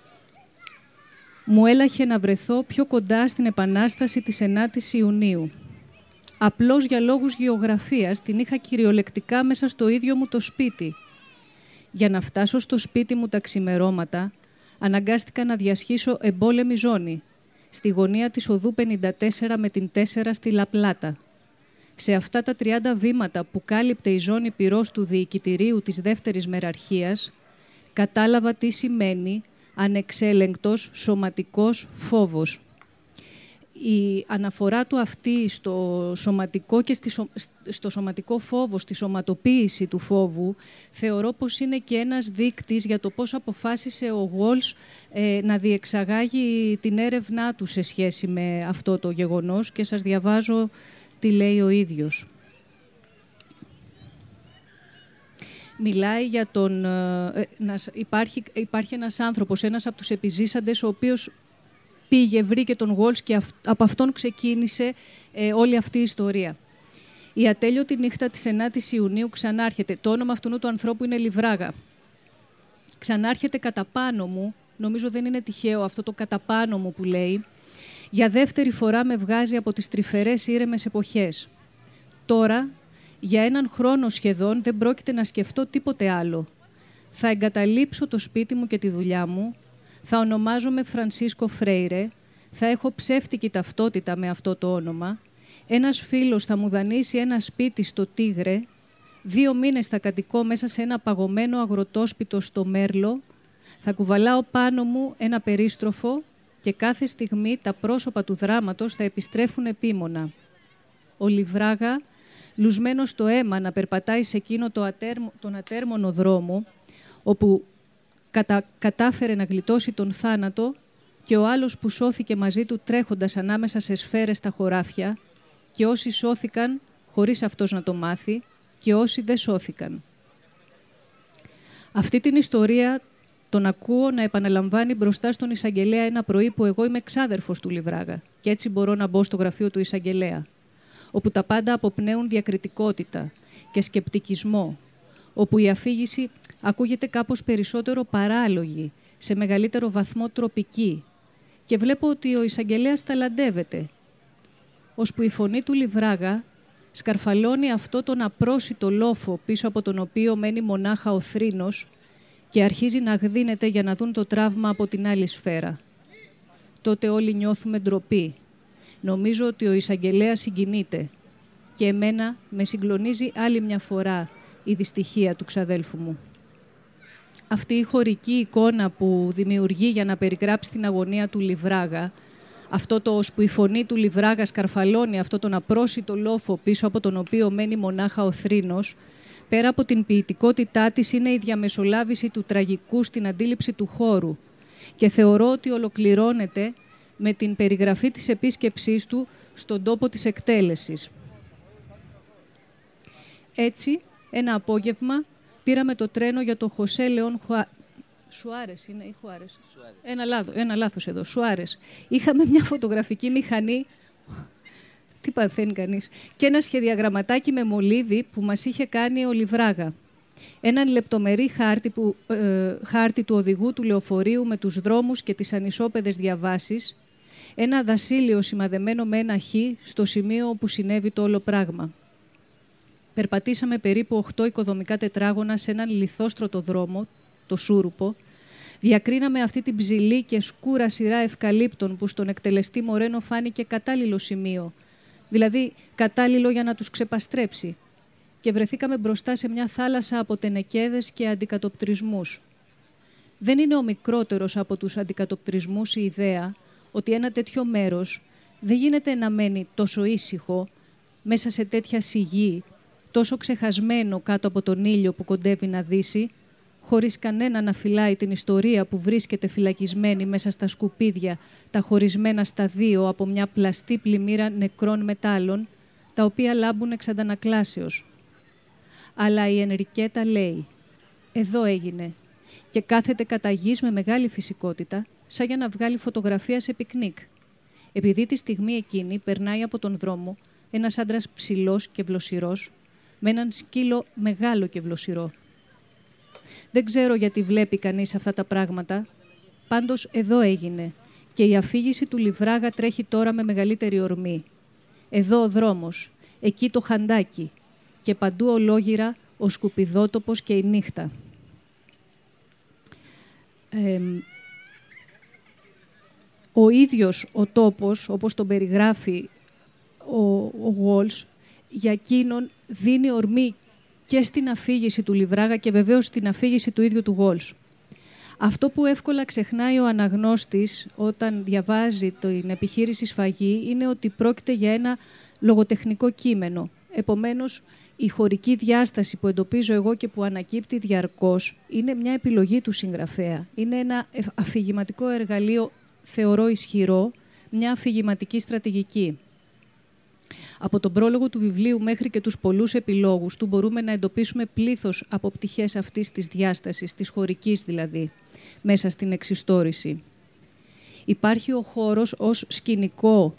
Speaker 4: «Μου έλαχε να βρεθώ πιο κοντά στην Επανάσταση της 9ης Ιουνίου. Απλώς για λόγους γεωγραφίας την είχα κυριολεκτικά μέσα στο ίδιο μου το σπίτι. Για να φτάσω στο σπίτι μου τα ξημερώματα, αναγκάστηκα να διασχίσω εμπόλεμη ζώνη, στη γωνία της οδού 54 με την 4 στη Λαπλάτα. Σε αυτά τα 30 βήματα που κάλυπτε η ζώνη πυρός του διοικητηρίου της δεύτερης μεραρχίας, κατάλαβα τι σημαίνει ανεξέλεγκτος σωματικός φόβος». Η αναφορά του αυτή στο σωματικό και στο σωματικό φόβο, στη σωματοποίηση του φόβου, θεωρώ πως είναι και ένας δείκτης για το πώς αποφάσισε ο Walsh να διεξαγάγει την έρευνά του σε σχέση με αυτό το γεγονός, και σας διαβάζω τι λέει ο ίδιος. Μιλάει για τον... υπάρχει ένας άνθρωπος, ένας από τους επιζήσαντες, ο οποίος πήγε, βρήκε τον Walsh και από αυτόν ξεκίνησε όλη αυτή η ιστορία. Η ατέλειωτη νύχτα της 9ης Ιουνίου ξανάρχεται. Το όνομα αυτού του ανθρώπου είναι Λιβράγα. ξανάρχεται κατά πάνω μου, νομίζω δεν είναι τυχαίο αυτό το κατά πάνω μου που λέει, για δεύτερη φορά με βγάζει από τις τρυφερές ήρεμες εποχές. Τώρα, για έναν χρόνο σχεδόν, δεν πρόκειται να σκεφτώ τίποτε άλλο. Θα εγκαταλείψω το σπίτι μου και τη δουλειά μου, θα ονομάζομαι Φρανσίσκο Φρέιρε, θα έχω ψεύτικη ταυτότητα με αυτό το όνομα, ένας φίλος θα μου δανείσει ένα σπίτι στο Τίγρε, 2 μήνες θα κατοικώ μέσα σε ένα παγωμένο αγροτόσπιτο στο Μέρλο, θα κουβαλάω πάνω μου ένα περίστροφο και κάθε στιγμή τα πρόσωπα του δράματος θα επιστρέφουν επίμονα. Ο Λιβράγα, λουσμένος στο αίμα, να περπατάει σε εκείνο τον ατέρμονο δρόμο, όπου κατάφερε να γλιτώσει τον θάνατο, και ο άλλος που σώθηκε μαζί του τρέχοντας ανάμεσα σε σφαίρες στα χωράφια, και όσοι σώθηκαν χωρίς αυτός να το μάθει, και όσοι δεν σώθηκαν. Αυτή την ιστορία τον ακούω να επαναλαμβάνει μπροστά στον εισαγγελέα ένα πρωί που εγώ είμαι ξάδερφος του Λιβράγα και έτσι μπορώ να μπω στο γραφείο του εισαγγελέα, όπου τα πάντα αποπνέουν διακριτικότητα και σκεπτικισμό, όπου η αφήγηση ακούγεται κάπως περισσότερο παράλογη, σε μεγαλύτερο βαθμό τροπική, και βλέπω ότι ο εισαγγελέας ταλαντεύεται, ώσπου η φωνή του Λιβράγα σκαρφαλώνει αυτό τον απρόσιτο λόφο πίσω από τον οποίο μένει μονάχα ο θρήνος και αρχίζει να γδύνεται για να δουν το τραύμα από την άλλη σφαίρα. Τότε όλοι νιώθουμε ντροπή. Νομίζω ότι ο εισαγγελέας συγκινείται και εμένα με συγκλονίζει άλλη μια φορά η δυστυχία του ξαδέλφου μου. Αυτή η χωρική εικόνα που δημιουργεί για να περιγράψει την αγωνία του Λιβράγα, αυτό το ώσπου η φωνή του Λιβράγα σκαρφαλώνει αυτό τον απρόσιτο λόφο πίσω από τον οποίο μένει μονάχα ο θρήνος, πέρα από την ποιητικότητά της, είναι η διαμεσολάβηση του τραγικού στην αντίληψη του χώρου και θεωρώ ότι ολοκληρώνεται με την περιγραφή της επίσκεψής του στον τόπο της εκτέλεσης. Έτσι, ένα απόγευμα πήραμε το τρένο για το Χωσέ Λεόν Σουάρες είναι ή Χουάρες. Ένα λάθος εδώ. Σουάρες. Είχαμε μια φωτογραφική μηχανή. Τι παθαίνει κανείς. Και ένα σχεδιαγραμματάκι με μολύβι που μας είχε κάνει ο Λιβράγα. Έναν λεπτομερή χάρτη του οδηγού του λεωφορείου με τους δρόμους και τις ανισόπεδες διαβάσεις. Ένα δασίλειο σημαδεμένο με ένα χ στο σημείο όπου συνέβη το όλο πράγμα. Περπατήσαμε περίπου 8 οικοδομικά τετράγωνα σε έναν λιθόστρωτο δρόμο, το Σούρουπο. Διακρίναμε αυτή την ψηλή και σκούρα σειρά ευκαλύπτων που στον εκτελεστή Μορένο φάνηκε κατάλληλο σημείο, δηλαδή κατάλληλο για να τους ξεπαστρέψει. Και βρεθήκαμε μπροστά σε μια θάλασσα από τενεκέδες και αντικατοπτρισμούς. Δεν είναι ο μικρότερος από τους αντικατοπτρισμούς η ιδέα ότι ένα τέτοιο μέρος δεν γίνεται να μένει τόσο ήσυχο μέσα σε τέτοια σιγή, τόσο ξεχασμένο κάτω από τον ήλιο που κοντεύει να δύσει, χωρίς κανένα να φυλάει την ιστορία που βρίσκεται φυλακισμένη μέσα στα σκουπίδια, τα χωρισμένα στα δύο από μια πλαστή πλημμύρα νεκρών μετάλλων, τα οποία λάμπουν εξ αντανακλάσεως. Αλλά η Ενρικέτα λέει, εδώ έγινε, και κάθεται κατά γης με μεγάλη φυσικότητα, σαν για να βγάλει φωτογραφία σε πικνίκ. Επειδή τη στιγμή εκείνη περνάει από τον δρόμο ένας άντρας ψηλός και βλοσιρός, με έναν σκύλο μεγάλο και βλοσιρό. Δεν ξέρω γιατί βλέπει κανείς αυτά τα πράγματα, πάντως εδώ έγινε και η αφήγηση του Λιβράγα τρέχει τώρα με μεγαλύτερη ορμή. Εδώ ο δρόμος, εκεί το χαντάκι και παντού ολόγυρα ο σκουπιδότοπος και η νύχτα. Ο ίδιος ο τόπος, όπως τον περιγράφει ο Walsh, για εκείνον δίνει ορμή και στην αφήγηση του Λιβράγα και βεβαίως στην αφήγηση του ίδιου του Walsh. Αυτό που εύκολα ξεχνάει ο αναγνώστης όταν διαβάζει την επιχείρηση σφαγή είναι ότι πρόκειται για ένα λογοτεχνικό κείμενο. Επομένως, η χωρική διάσταση που εντοπίζω εγώ και που ανακύπτει διαρκώς είναι μια επιλογή του συγγραφέα. Είναι ένα αφηγηματικό εργαλείο, θεωρώ ισχυρό, μια αφηγηματική στρατηγική. Από τον πρόλογο του βιβλίου μέχρι και τους πολλούς επιλόγους του μπορούμε να εντοπίσουμε πλήθος από πτυχές αυτής της διάστασης, της χωρικής δηλαδή, μέσα στην εξιστόρηση. Υπάρχει ο χώρος ως σκηνικό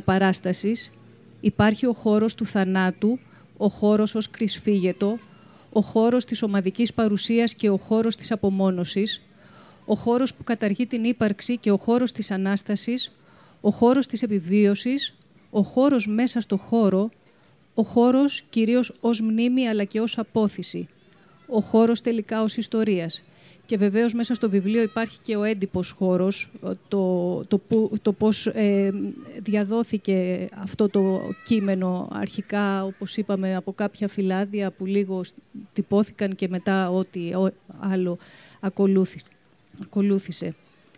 Speaker 4: αναπαράστασης, υπάρχει ο χώρος του θανάτου, ο χώρος ως κρυσφύγετο, ο χώρος της ομαδικής παρουσίας και ο χώρος της απομόνωσης, ο χώρος που καταργεί την ύπαρξη και ο χώρος της Ανάστασης, ο χώρος της επιβίωσης, ο χώρος μέσα στο χώρο, ο χώρος κυρίως ως μνήμη αλλά και ως απόθυση, ο χώρος τελικά ως ιστορίας. Και βεβαίως μέσα στο βιβλίο υπάρχει και ο έντυπος χώρος, το πώς διαδόθηκε αυτό το κείμενο αρχικά, όπως είπαμε, από κάποια φυλάδια που λίγο τυπώθηκαν και μετά ό,τι άλλο ακολούθησε.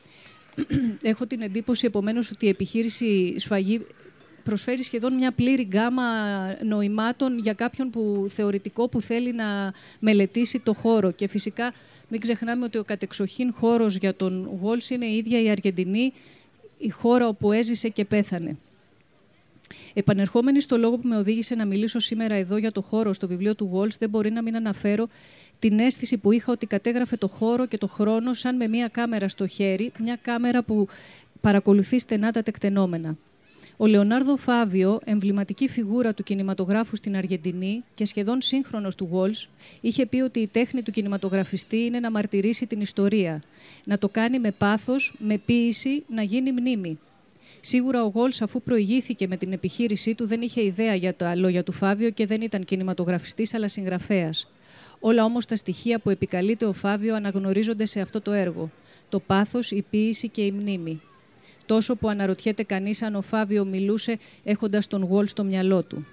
Speaker 4: Έχω την εντύπωση, επομένως, ότι η επιχείρηση Σφαγή προσφέρει σχεδόν μια πλήρη γκάμα νοημάτων για κάποιον θεωρητικό που θέλει να μελετήσει το χώρο. Και φυσικά μην ξεχνάμε ότι ο κατεξοχήν χώρος για τον Walsh είναι η ίδια η Αργεντινή, η χώρα όπου έζησε και πέθανε. Επανερχόμενοι στο λόγο που με οδήγησε να μιλήσω σήμερα εδώ για το χώρο στο βιβλίο του Walsh, δεν μπορεί να μην αναφέρω την αίσθηση που είχα ότι κατέγραφε το χώρο και το χρόνο σαν με μια κάμερα στο χέρι, μια κάμερα που παρακολουθεί στενά τα τεκτενόμενα. Ο Λεωνάρδο Φάβιο, εμβληματική φιγούρα του κινηματογράφου στην Αργεντινή και σχεδόν σύγχρονος του Walsh, είχε πει ότι η τέχνη του κινηματογραφιστή είναι να μαρτυρήσει την ιστορία, να το κάνει με πάθος, με ποίηση, να γίνει μνήμη. Σίγουρα ο Walsh, αφού προηγήθηκε με την επιχείρησή του, δεν είχε ιδέα για τα λόγια του Φάβιο και δεν ήταν κινηματογραφιστής αλλά συγγραφέας. Όλα όμως τα στοιχεία που επικαλείται ο Φάβιο αναγνωρίζονται σε αυτό το έργο: το πάθος, η ποίηση και η μνήμη. Τόσο που αναρωτιέται κανείς αν ο Φάβιο μιλούσε έχοντας τον Walsh στο μυαλό του.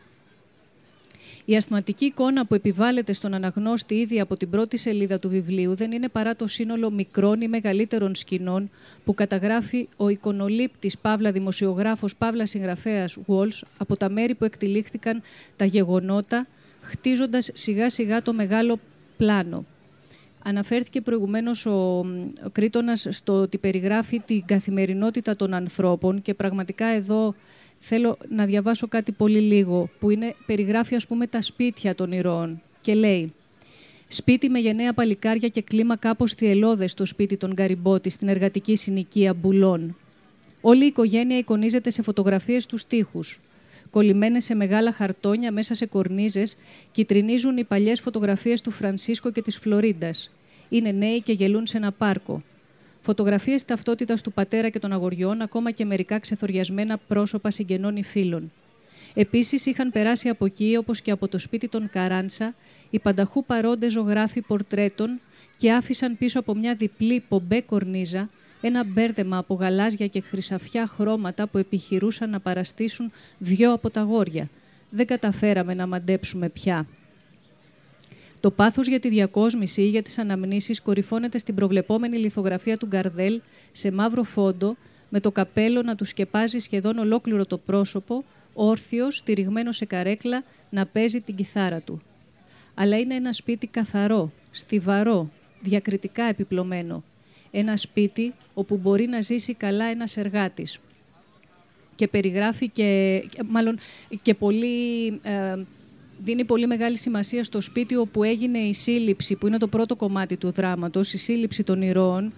Speaker 4: Η ασθματική εικόνα που επιβάλλεται στον αναγνώστη ήδη από την πρώτη σελίδα του βιβλίου δεν είναι παρά το σύνολο μικρών ή μεγαλύτερων σκηνών που καταγράφει ο εικονολήπτης παύλα δημοσιογράφος παύλα συγγραφέας Walsh από τα μέρη που εκτυλίχθηκαν τα γεγονότα, χτίζοντας σιγά σιγά το μεγάλο πλάνο. Αναφέρθηκε προηγουμένως ο Κρήτονας στο ότι περιγράφει την καθημερινότητα των ανθρώπων και πραγματικά εδώ θέλω να διαβάσω κάτι πολύ λίγο που περιγράφει ας πούμε τα σπίτια των ηρώων και λέει «Σπίτι με γενναία παλικάρια και κλίμα κάπως θυελώδες στο σπίτι των Γκαριμπότη στην εργατική συνοικία Μπουλών. Όλη η οικογένεια εικονίζεται σε φωτογραφίες στους τοίχους. Κολλημένες σε μεγάλα χαρτόνια μέσα σε κορνίζες, κιτρινίζουν οι παλιές φωτογραφίες του Φρανσίσκο και της Φλωρίντας. Είναι νέοι και γελούν σε ένα πάρκο. Φωτογραφίες ταυτότητας του πατέρα και των αγοριών, ακόμα και μερικά ξεθοριασμένα πρόσωπα συγγενών ή φίλων. Επίσης, είχαν περάσει από εκεί, όπως και από το σπίτι των Καράντσα, οι πανταχού παρόντες ζωγράφοι πορτρέτων και άφησαν πίσω από μια διπλή πομπέ κορνίζα ένα μπέρδεμα από γαλάζια και χρυσαφιά χρώματα που επιχειρούσαν να παραστήσουν 2 από τα αγόρια. Δεν καταφέραμε να μαντέψουμε πια. Το πάθος για τη διακόσμηση ή για τις αναμνήσεις κορυφώνεται στην προβλεπόμενη λιθογραφία του Γκαρδέλ σε μαύρο φόντο, με το καπέλο να του σκεπάζει σχεδόν ολόκληρο το πρόσωπο, όρθιος, στηριγμένο σε καρέκλα, να παίζει την κιθάρα του. Αλλά είναι ένα σπίτι καθαρό, στιβαρό, διακριτικά επιπλωμένο. Ένα σπίτι όπου μπορεί να ζήσει καλά ένας εργάτης. Και περιγράφει και πολύ... δίνει πολύ μεγάλη σημασία στο σπίτι όπου έγινε η σύλληψη, που είναι το πρώτο κομμάτι του δράματος, η σύλληψη των ηρώων,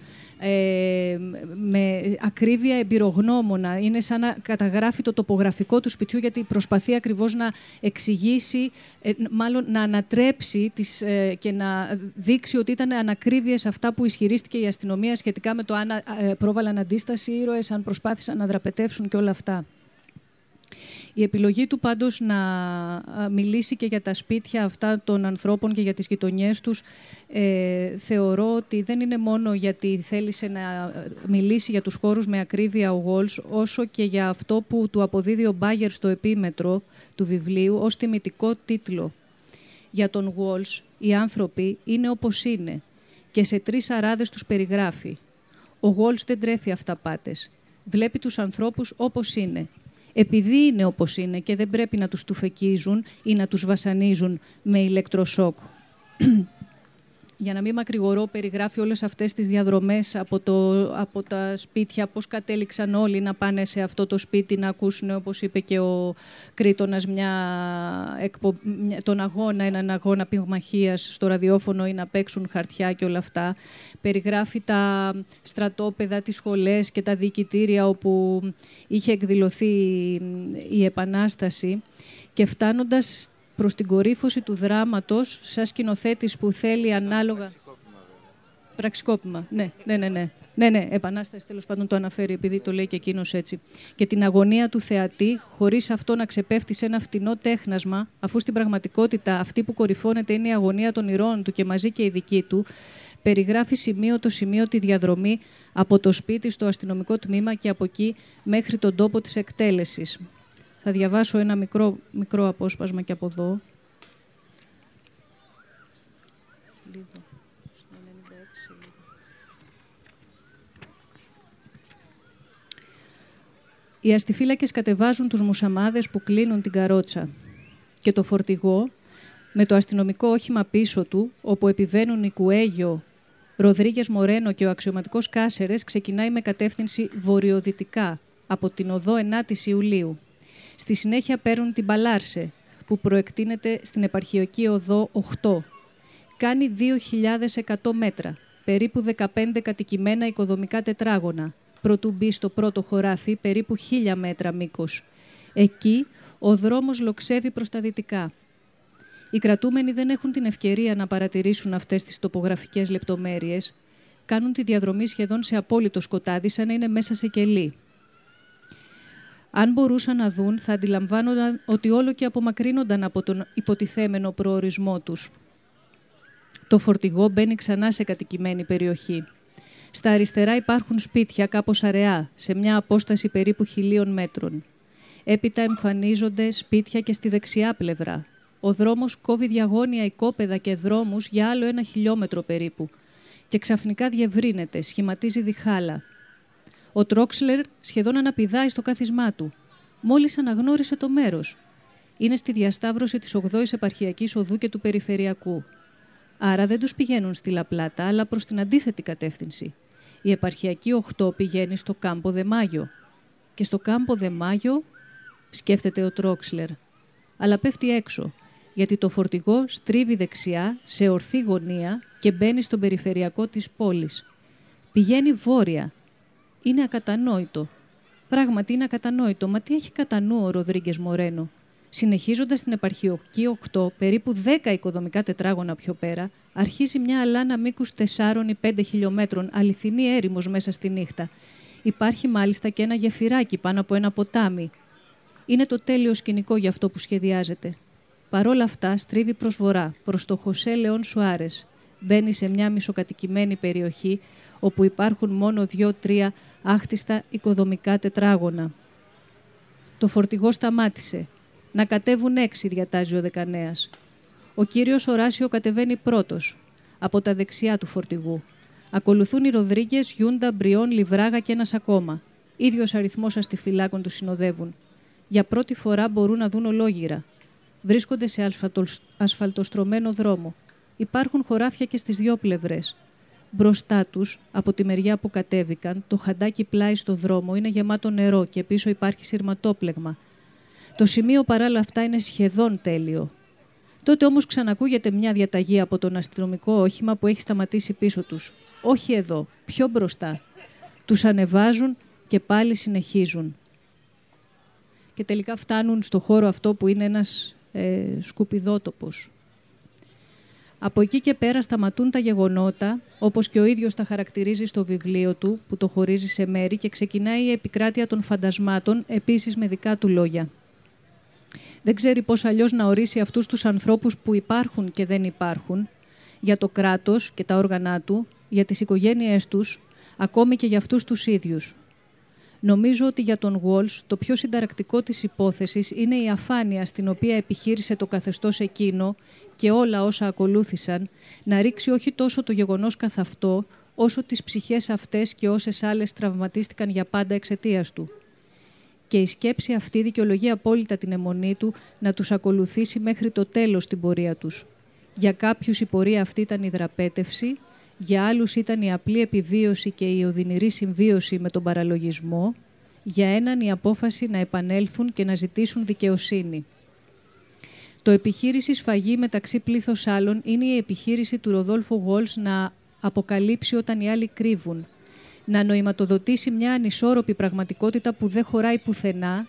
Speaker 4: με ακρίβεια εμπειρογνώμονα. Είναι σαν να καταγράφει το τοπογραφικό του σπιτιού, γιατί προσπαθεί ακριβώς να εξηγήσει, μάλλον να ανατρέψει και να δείξει ότι ήταν ανακρίβειες αυτά που ισχυρίστηκε η αστυνομία σχετικά με το αν πρόβαλαν αντίσταση οι ήρωες, αν προσπάθησαν να δραπετεύσουν και όλα αυτά. Η επιλογή του πάντως να μιλήσει και για τα σπίτια αυτά των ανθρώπων και για τις γειτονιές τους θεωρώ ότι δεν είναι μόνο γιατί θέλησε να μιλήσει για τους χώρους με ακρίβεια ο Walsh, όσο και για αυτό που του αποδίδει ο Μπάγερ στο επίμετρο του βιβλίου ως τιμητικό τίτλο. Για τον Walsh οι άνθρωποι είναι όπως είναι και σε 3 αράδες τους περιγράφει. Ο Walsh δεν τρέφει αυταπάτες. Βλέπει τους ανθρώπους όπως είναι. Επειδή είναι όπως είναι και δεν πρέπει να τους τουφεκίζουν ή να τους βασανίζουν με ηλεκτροσόκ. Για να μην μακρηγορώ, περιγράφει όλες αυτές τις διαδρομές από τα σπίτια, πώς κατέληξαν όλοι να πάνε σε αυτό το σπίτι να ακούσουν, όπως είπε και ο Κρήτονας, έναν αγώνα πυγμαχίας στο ραδιόφωνο ή να παίξουν χαρτιά και όλα αυτά. Περιγράφει τα στρατόπεδα, τις σχολές και τα διοικητήρια όπου είχε εκδηλωθεί η Επανάσταση και φτάνοντας προς την κορύφωση του δράματος, σαν σκηνοθέτης που θέλει ανάλογα... Πραξικόπημα, ναι, επανάσταση τέλος πάντων το αναφέρει, επειδή το λέει και εκείνος έτσι. Και την αγωνία του θεατή, χωρίς αυτό να ξεπέφτει σε ένα φτηνό τέχνασμα, αφού στην πραγματικότητα αυτή που κορυφώνεται είναι η αγωνία των ηρώων του και μαζί και η δική του, περιγράφει σημείο το σημείο τη διαδρομή από το σπίτι στο αστυνομικό τμήμα και από εκεί μέχρι τον τόπο της εκτέλεσης. Θα διαβάσω ένα μικρό απόσπασμα και από εδώ. Οι αστιφύλακες κατεβάζουν τους μουσαμάδες που κλείνουν την καρότσα και το φορτηγό, με το αστυνομικό όχημα πίσω του, όπου επιβαίνουν οι Κουέγιο, Ροδρίγες Μορένο και ο αξιωματικός Κάσερες, ξεκινάει με κατεύθυνση βορειοδυτικά από την οδό 9η Ιουλίου. Στη συνέχεια παίρνουν την Παλάρσε, που προεκτείνεται στην επαρχιακή οδό 8. Κάνει 2.100 μέτρα, περίπου 15 κατοικημένα οικοδομικά τετράγωνα, προτού μπει στο πρώτο χωράφι, περίπου 1.000 μέτρα μήκος. Εκεί ο δρόμος λοξεύει προς τα δυτικά. Οι κρατούμενοι δεν έχουν την ευκαιρία να παρατηρήσουν αυτές τις τοπογραφικές λεπτομέρειες. Κάνουν τη διαδρομή σχεδόν σε απόλυτο σκοτάδι, σαν να είναι μέσα σε κελί. Αν μπορούσαν να δουν, θα αντιλαμβάνονταν ότι όλο και απομακρύνονταν από τον υποτιθέμενο προορισμό τους. Το φορτηγό μπαίνει ξανά σε κατοικημένη περιοχή. Στα αριστερά υπάρχουν σπίτια κάπως αραιά, σε μια απόσταση περίπου 1.000 μέτρων. Έπειτα εμφανίζονται σπίτια και στη δεξιά πλευρά. Ο δρόμος κόβει διαγώνια οικόπεδα και δρόμους για άλλο 1 χιλιόμετρο περίπου και ξαφνικά διευρύνεται, σχηματίζει διχάλα. Ο Τρόξλερ σχεδόν αναπηδάει στο κάθισμά του. Μόλις αναγνώρισε το μέρος. Είναι στη διασταύρωση της 8ης επαρχιακής οδού και του περιφερειακού. Άρα δεν τους πηγαίνουν στη Λαπλάτα, αλλά προς την αντίθετη κατεύθυνση. Η επαρχιακή 8 πηγαίνει στο Κάμπο Δε Μάγιο. Και στο Κάμπο Δε Μάγιο, σκέφτεται ο Τρόξλερ, αλλά πέφτει έξω, γιατί το φορτηγό στρίβει δεξιά σε ορθή γωνία και μπαίνει στον περιφερειακό της πόλης. Πηγαίνει βόρεια. Είναι ακατανόητο. Πράγματι είναι ακατανόητο. Μα τι έχει κατά νου ο Ροδρίγκες Μορένο? Συνεχίζοντας την επαρχιακή 8, περίπου 10 οικοδομικά τετράγωνα πιο πέρα, αρχίζει μια αλάνα μήκους 4 ή 5 χιλιόμετρων, αληθινή έρημος μέσα στη νύχτα. Υπάρχει μάλιστα και ένα γεφυράκι πάνω από ένα ποτάμι. Είναι το τέλειο σκηνικό για αυτό που σχεδιάζεται. Παρόλα αυτά, στρίβει προς βορρά, προς το Χωσέ Λεόν Σουάρες. Μπαίνει σε μια μισοκατοικημένη περιοχή, όπου υπάρχουν μόνο 2-3 άχτιστα οικοδομικά τετράγωνα. Το φορτηγό σταμάτησε. Να κατέβουν 6, διατάζει ο δεκανέας. Ο κύριος Οράσιο κατεβαίνει πρώτος, από τα δεξιά του φορτηγού. Ακολουθούν οι Ροδρίγκες, Γιούντα, Μπριόν, Λιβράγα και ένας ακόμα. Ίδιος αριθμός αστιφυλάκων τους συνοδεύουν. Για πρώτη φορά μπορούν να δουν ολόγυρα. Βρίσκονται σε ασφαλτοστρωμένο δρόμο. Υπάρχουν χωράφια και στις δύο πλευρές. Μπροστά τους, από τη μεριά που κατέβηκαν, το χαντάκι πλάι στο δρόμο είναι γεμάτο νερό και πίσω υπάρχει σειρματόπλεγμα. Το σημείο παράλληλα αυτά είναι σχεδόν τέλειο. Τότε όμως ξανακούγεται μια διαταγή από τον αστυνομικό όχημα που έχει σταματήσει πίσω τους. Όχι εδώ, πιο μπροστά. Τους ανεβάζουν και πάλι συνεχίζουν. Και τελικά φτάνουν στο χώρο αυτό που είναι ένας σκουπιδότοπος. Από εκεί και πέρα σταματούν τα γεγονότα, όπως και ο ίδιος τα χαρακτηρίζει στο βιβλίο του, που το χωρίζει σε μέρη, και ξεκινάει η επικράτεια των φαντασμάτων, επίσης με δικά του λόγια. Δεν ξέρει πώς αλλιώς να ορίσει αυτούς τους ανθρώπους που υπάρχουν και δεν υπάρχουν, για το κράτος και τα όργανά του, για τις οικογένειές τους, ακόμη και για αυτούς τους ίδιους. Νομίζω ότι για τον Walsh το πιο συνταρακτικό της υπόθεσης είναι η αφάνεια στην οποία επιχείρησε το καθεστώς εκείνο και όλα όσα ακολούθησαν να ρίξει όχι τόσο το γεγονός καθ' αυτό, όσο τις ψυχές αυτές και όσες άλλες τραυματίστηκαν για πάντα εξαιτίας του. Και η σκέψη αυτή δικαιολογεί απόλυτα την αιμονή του να τους ακολουθήσει μέχρι το τέλος την πορεία τους. Για κάποιους η πορεία αυτή ήταν η δραπέτευση, για άλλους ήταν η απλή επιβίωση και η οδυνηρή συμβίωση με τον παραλογισμό, για έναν η απόφαση να επανέλθουν και να ζητήσουν δικαιοσύνη. Το επιχείρηση σφαγή μεταξύ πλήθος άλλων είναι η επιχείρηση του Ροδόλφου Walsh να αποκαλύψει όταν οι άλλοι κρύβουν, να νοηματοδοτήσει μια ανισόρροπη πραγματικότητα που δεν χωράει πουθενά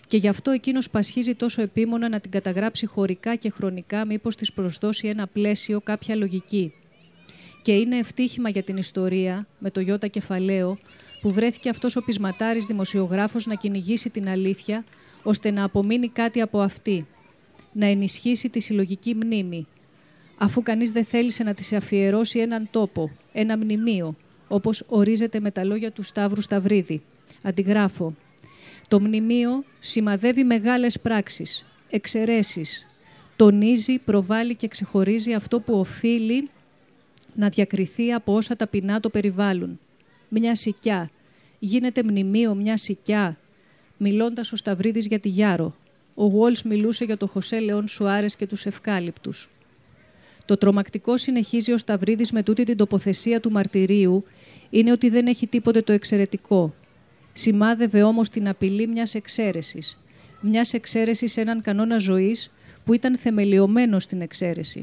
Speaker 4: Και γι' αυτό εκείνος πασχίζει τόσο επίμονα να την καταγράψει χωρικά και χρονικά, μήπως της προσδώσει ένα πλαίσιο, κάποια λογική. Και είναι ευτύχημα για την ιστορία, με το Ιώτα κεφαλαίο, που βρέθηκε αυτός ο πεισματάρης δημοσιογράφος να κυνηγήσει την αλήθεια, ώστε να απομείνει κάτι από αυτή, να ενισχύσει τη συλλογική μνήμη, αφού κανείς δεν θέλησε να της αφιερώσει έναν τόπο, ένα μνημείο, όπως ορίζεται με τα λόγια του Σταύρου Σταυρίδη. Αντιγράφω. Το μνημείο σημαδεύει μεγάλες πράξεις, εξαιρέσεις, τονίζει, προβάλλει και ξεχωρίζει αυτό που οφείλει να διακριθεί από όσα ταπεινά το περιβάλλουν. Μια σικιά. Γίνεται μνημείο μια σικιά. Μιλώντας ο Σταυρίδης για τη Γιάρο. Ο Γουόλς μιλούσε για το Χωσέ Λεόν Σουάρες και τους Ευκάλυπτους. Το τρομακτικό, συνεχίζει ο Σταυρίδης με τούτη την τοποθεσία του μαρτυρίου, είναι ότι δεν έχει τίποτε το εξαιρετικό. Σημάδευε όμως την απειλή μιας εξαίρεσης. Μιας εξαίρεσης σε έναν κανόνα ζωής που ήταν θεμελιωμένος στην εξαίρεση.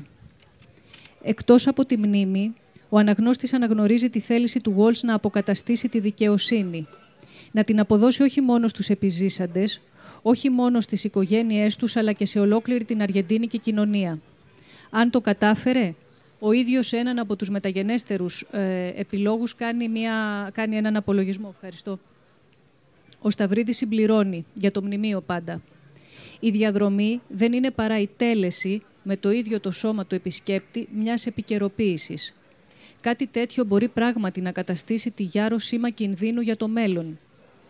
Speaker 4: Εκτός από τη μνήμη, ο αναγνώστης αναγνωρίζει τη θέληση του Γουόλς να αποκαταστήσει τη δικαιοσύνη. Να την αποδώσει όχι μόνο στους επιζήσαντες, όχι μόνο στις οικογένειές τους, αλλά και σε ολόκληρη την αργεντίνικη κοινωνία. Αν το κατάφερε, ο ίδιος σε έναν από τους μεταγενέστερους επιλόγους κάνει έναν απολογισμό. Ευχαριστώ. Ο Σταυρίδης συμπληρώνει, για το μνημείο πάντα. Η διαδρομή δεν είναι παρά η τέλεση με το ίδιο το σώμα του επισκέπτη μιας επικαιροποίησης. Κάτι τέτοιο μπορεί πράγματι να καταστήσει τη Γιάρο σήμα κινδύνου για το μέλλον.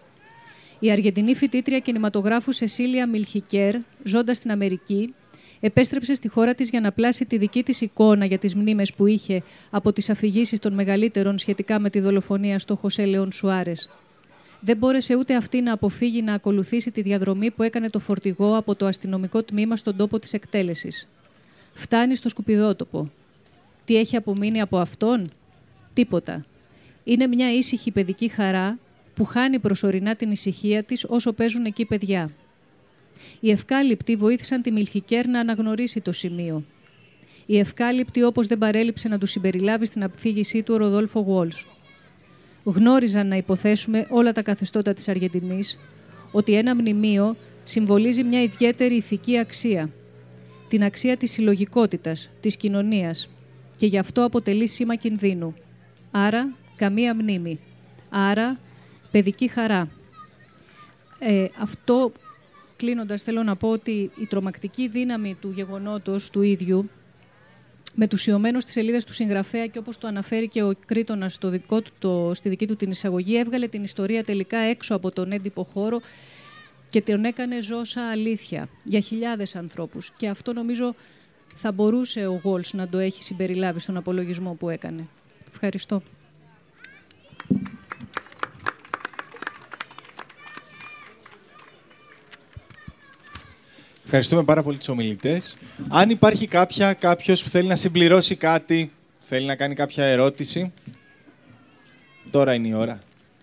Speaker 4: Η Αργεντινή φοιτήτρια κινηματογράφου Σεσίλια Μιλχικέρ, ζώντας στην Αμερική, επέστρεψε στη χώρα της για να πλάσει τη δική της εικόνα για τις μνήμες που είχε από τις αφηγήσεις των μεγαλύτερων σχετικά με τη δολοφονία στο Χωσέ Λεόν Σουάρες. Δεν μπόρεσε ούτε αυτή να αποφύγει να ακολουθήσει τη διαδρομή που έκανε το φορτηγό από το αστυνομικό τμήμα στον τόπο της εκτέλεσης. Φτάνει στο σκουπιδότοπο. Τι έχει απομείνει από αυτόν? Τίποτα. Είναι μια ήσυχη παιδική χαρά που χάνει προσωρινά την ησυχία της όσο παίζουν εκεί παιδιά. Οι Ευκάλυπτοι βοήθησαν τη Μιλχικέρ να αναγνωρίσει το σημείο. Οι Ευκάλυπτοι, όπως δεν παρέλειψε να του συμπεριλάβει στην απφύγησή του ο Ροδόλφο Γουόλς. Γνώριζαν, να υποθέσουμε, όλα τα καθεστώτα της Αργεντινής, ότι ένα μνημείο συμβολίζει μια ιδιαίτερη ηθική αξία. Την αξία της συλλογικότητας, της κοινωνίας, και γι' αυτό αποτελεί σήμα κινδύνου. Άρα, καμία μνήμη. Άρα, παιδική χαρά. Αυτό, κλείνοντας, θέλω να πω ότι η τρομακτική δύναμη του γεγονότος του ίδιου, μετουσιωμένο στις σελίδες του συγγραφέα και όπως το αναφέρει και ο Κρήτονας στη δική του την εισαγωγή, έβγαλε την ιστορία τελικά έξω από τον έντυπο χώρο και τον έκανε ζώσα αλήθεια για χιλιάδες ανθρώπους. Και αυτό νομίζω θα μπορούσε ο Γουόλς να το έχει συμπεριλάβει στον απολογισμό που έκανε. Ευχαριστώ.
Speaker 5: Ευχαριστούμε πάρα πολύ τους ομιλητές. Αν υπάρχει κάποιος που θέλει να συμπληρώσει κάτι, θέλει να κάνει κάποια ερώτηση, τώρα είναι η ώρα.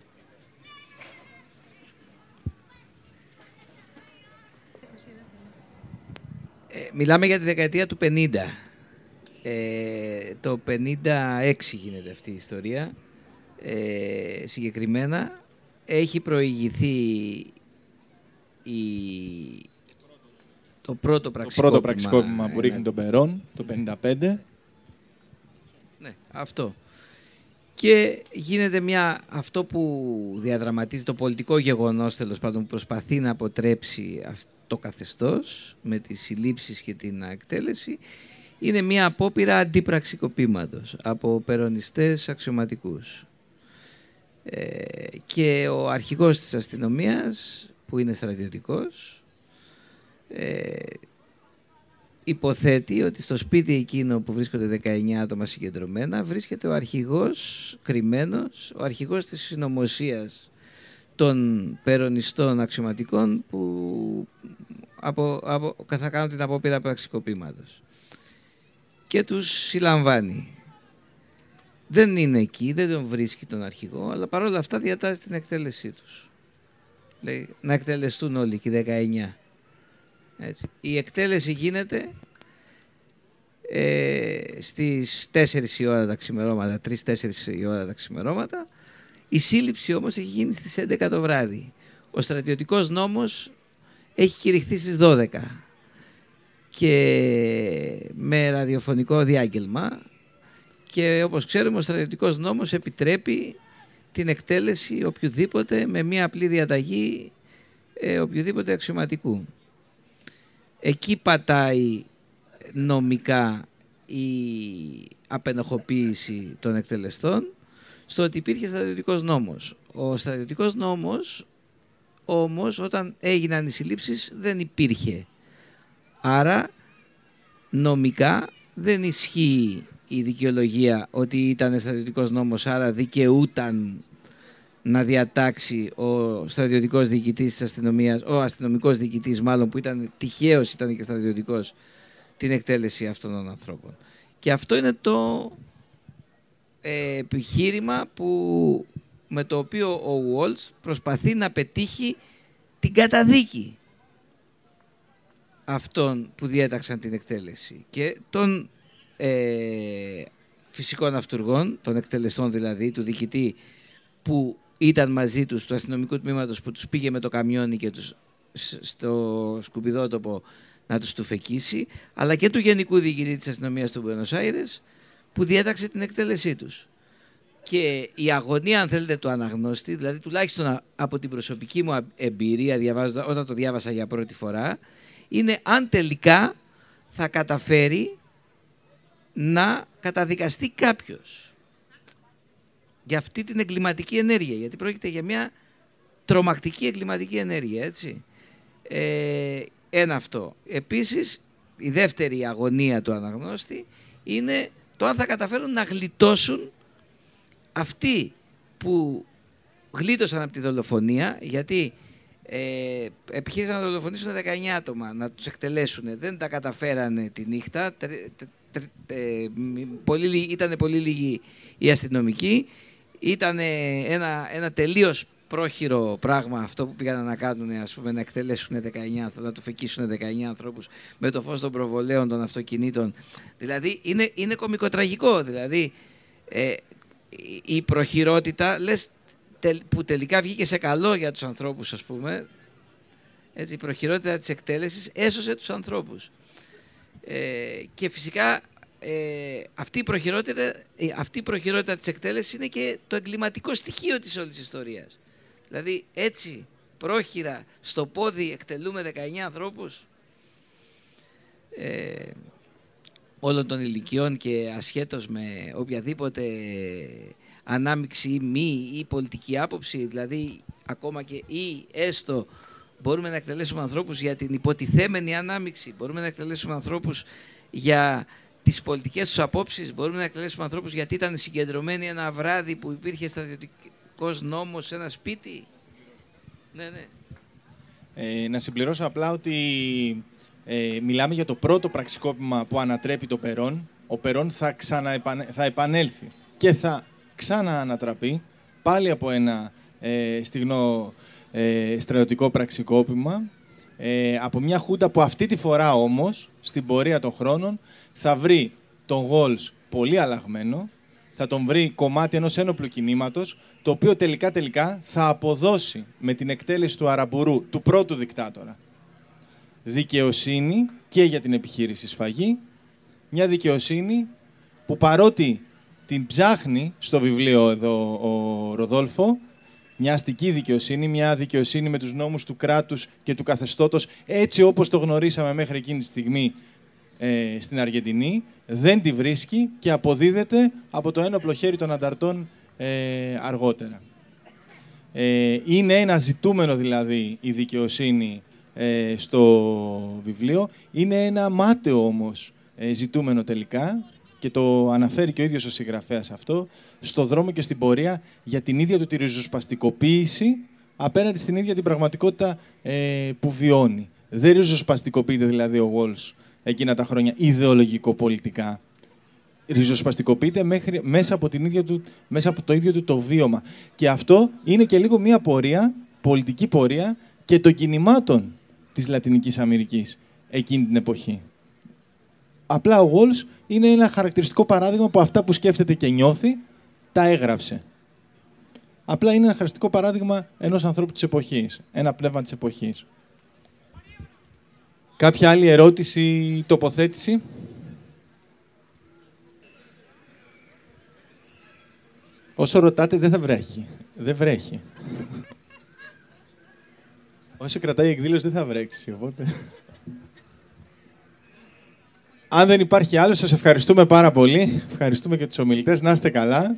Speaker 3: Μιλάμε για τη δεκαετία του 50. Το 56 γίνεται αυτή η ιστορία. Συγκεκριμένα έχει προηγηθεί το πρώτο πραξικόπημα
Speaker 5: που ρίχνει τον Περόν, το 55.
Speaker 3: Ναι, αυτό. Και γίνεται αυτό που διαδραματίζει το πολιτικό γεγονός, τέλος πάντων, που προσπαθεί να αποτρέψει το καθεστώς με τις συλλήψεις και την εκτέλεση, είναι μια απόπειρα αντιπραξικοπήματος από περονιστές αξιωματικούς. Και ο αρχηγός της αστυνομίας, που είναι στρατιωτικός, υποθέτει ότι στο σπίτι εκείνο που βρίσκονται 19 άτομα συγκεντρωμένα βρίσκεται ο αρχηγός κρυμμένος, ο αρχηγός της συνωμοσίας των περονιστών αξιωματικών που θα κάνουν την απόπειρα πραξικοπήματος. Και τους συλλαμβάνει. Δεν είναι εκεί, δεν τον βρίσκει τον αρχηγό, αλλά παρόλα αυτά διατάζει την εκτέλεσή τους. Λέει, να εκτελεστούν όλοι και οι 19. Έτσι. Η εκτέλεση γίνεται στις 4 η ώρα τα ξημερώματα, 3-4 η ώρα τα ξημερώματα. Η σύλληψη όμως έχει γίνει στις 11 το βράδυ. Ο στρατιωτικός νόμος έχει κηρυχθεί στις 12 και με ραδιοφωνικό διάγγελμα, και όπως ξέρουμε ο στρατιωτικός νόμος επιτρέπει την εκτέλεση οποιοδήποτε με μία απλή διαταγή οποιοδήποτε αξιωματικού. Εκεί πατάει νομικά η απενοχοποίηση των εκτελεστών, στο ότι υπήρχε στρατιωτικός νόμος. Ο στρατιωτικός νόμος όμως όταν έγιναν οι συλλήψεις δεν υπήρχε. Άρα νομικά δεν ισχύει η δικαιολογία ότι ήταν στρατιωτικός νόμος, άρα δικαιούταν να διατάξει ο στρατιωτικός διοικητής της αστυνομίας, ο αστυνομικός διοικητής μάλλον, που ήταν τυχαίος, ήταν και στρατιωτικός, την εκτέλεση αυτών των ανθρώπων. Και αυτό είναι το επιχείρημα με το οποίο ο Walsh προσπαθεί να πετύχει την καταδίκη αυτών που διέταξαν την εκτέλεση και των φυσικών αυτουργών, των εκτελεστών δηλαδή, του διοικητή που ήταν μαζί τους, του αστυνομικού τμήματος που τους πήγε με το καμιόνι και τους στο σκουπιδότοπο να τους τουφεκίσει, αλλά και του Γενικού Διοικητή της Αστυνομίας του Μπουένος Άιρες που διέταξε την εκτέλεσή τους. Και η αγωνία, αν θέλετε, του αναγνώστη, δηλαδή τουλάχιστον από την προσωπική μου εμπειρία όταν το διάβασα για πρώτη φορά, είναι αν τελικά θα καταφέρει να καταδικαστεί κάποιος για αυτή την εγκληματική ενέργεια, γιατί πρόκειται για μια τρομακτική εγκληματική ενέργεια, έτσι. Ένα αυτό. Επίσης, η δεύτερη αγωνία του αναγνώστη είναι το αν θα καταφέρουν να γλιτώσουν αυτοί που γλίτωσαν από τη δολοφονία, γιατί επιχείρησαν να δολοφονήσουν 19 άτομα, να τους εκτελέσουν. Δεν τα καταφέρανε τη νύχτα. Ήταν πολύ λίγοι οι αστυνομικοί. Ήταν ένα τελείως πρόχειρο πράγμα αυτό που πήγαν να κάνουν, ας πούμε, να εκτελέσουν 19, να του φεκίσουν 19 ανθρώπους με το φως των προβολέων των αυτοκινήτων. Δηλαδή είναι κωμικοτραγικό. Δηλαδή η προχειρότητα, λες, που τελικά βγήκε σε καλό για τους ανθρώπους, ας πούμε, έτσι, η προχειρότητα της εκτέλεσης έσωσε τους ανθρώπους. Και φυσικά αυτή η προχειρότητα της εκτέλεσης είναι και το εγκληματικό στοιχείο της όλης ιστορίας. Δηλαδή έτσι πρόχειρα στο πόδι εκτελούμε 19 ανθρώπους όλων των ηλικιών και ασχέτως με οποιαδήποτε ανάμειξη ή μη ή πολιτική άποψη, δηλαδή ακόμα και ή έστω μπορούμε να εκτελέσουμε ανθρώπους για την υποτιθέμενη ανάμειξη, μπορούμε να εκτελέσουμε ανθρώπους για τις πολιτικές τους απόψεις, μπορούμε να εκτελέσουμε ανθρώπους γιατί ήταν συγκεντρωμένοι ένα βράδυ που υπήρχε στρατιωτικός νόμος σε ένα σπίτι. Ναι, ναι.
Speaker 5: Να συμπληρώσω απλά ότι μιλάμε για το πρώτο πραξικόπημα που ανατρέπει το Περόν. Ο Περόν θα επανέλθει και θα ξαναανατραπεί πάλι από ένα στιγνό στρατιωτικό πραξικόπημα, από μια χούντα που αυτή τη φορά όμως στην πορεία των χρόνων θα βρει τον Walsh πολύ αλλαγμένο, θα τον βρει κομμάτι ενός ένοπλου κινήματος, το οποίο τελικά θα αποδώσει με την εκτέλεση του Αραμπουρού, του πρώτου δικτάτορα, δικαιοσύνη και για την επιχείρηση σφαγή, μια δικαιοσύνη που παρότι την ψάχνει στο βιβλίο εδώ ο Ροδόλφο, μια αστική δικαιοσύνη, μια δικαιοσύνη με τους νόμους του κράτους και του καθεστώτος, έτσι όπως το γνωρίσαμε μέχρι εκείνη τη στιγμή στην Αργεντινή, δεν τη βρίσκει και αποδίδεται από το ένοπλο χέρι των ανταρτών αργότερα. Είναι ένα ζητούμενο δηλαδή η δικαιοσύνη στο βιβλίο, είναι ένα μάταιο όμως ζητούμενο τελικά, και το αναφέρει και ο ίδιος ο συγγραφέας αυτό, στο δρόμο και στην πορεία για την ίδια του τη ριζοσπαστικοποίηση απέναντι στην ίδια την πραγματικότητα που βιώνει. Δεν ριζοσπαστικοποιείται δηλαδή ο Walsh εκείνα τα χρόνια ιδεολογικο-πολιτικά. Ριζοσπαστικοποιείται μέσα από το ίδιο του το βίωμα. Και αυτό είναι και λίγο μία πορεία, πολιτική πορεία και των κινημάτων της Λατινικής Αμερικής εκείνη την εποχή. Απλά ο Walsh είναι ένα χαρακτηριστικό παράδειγμα που αυτά που σκέφτεται και νιώθει, τα έγραψε. Απλά είναι ένα χαρακτηριστικό παράδειγμα ενός ανθρώπου της εποχής, ένα πνεύμα της εποχής. Κάποια άλλη ερώτηση ή τοποθέτηση? Όσο ρωτάτε δεν θα βρέχει. Δεν βρέχει. Όσο κρατάει η εκδήλωση δεν θα βρέξει, οπότε... Αν δεν υπάρχει άλλο, σας ευχαριστούμε πάρα πολύ. Ευχαριστούμε και τους ομιλητές. Να είστε καλά.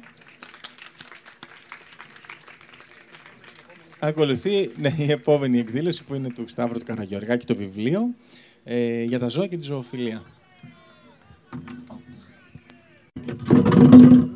Speaker 5: Ακολουθεί η επόμενη εκδήλωση που είναι του Σταύρου του Καραγεωργάκη, το βιβλίο για τα ζώα και τη ζωοφιλία.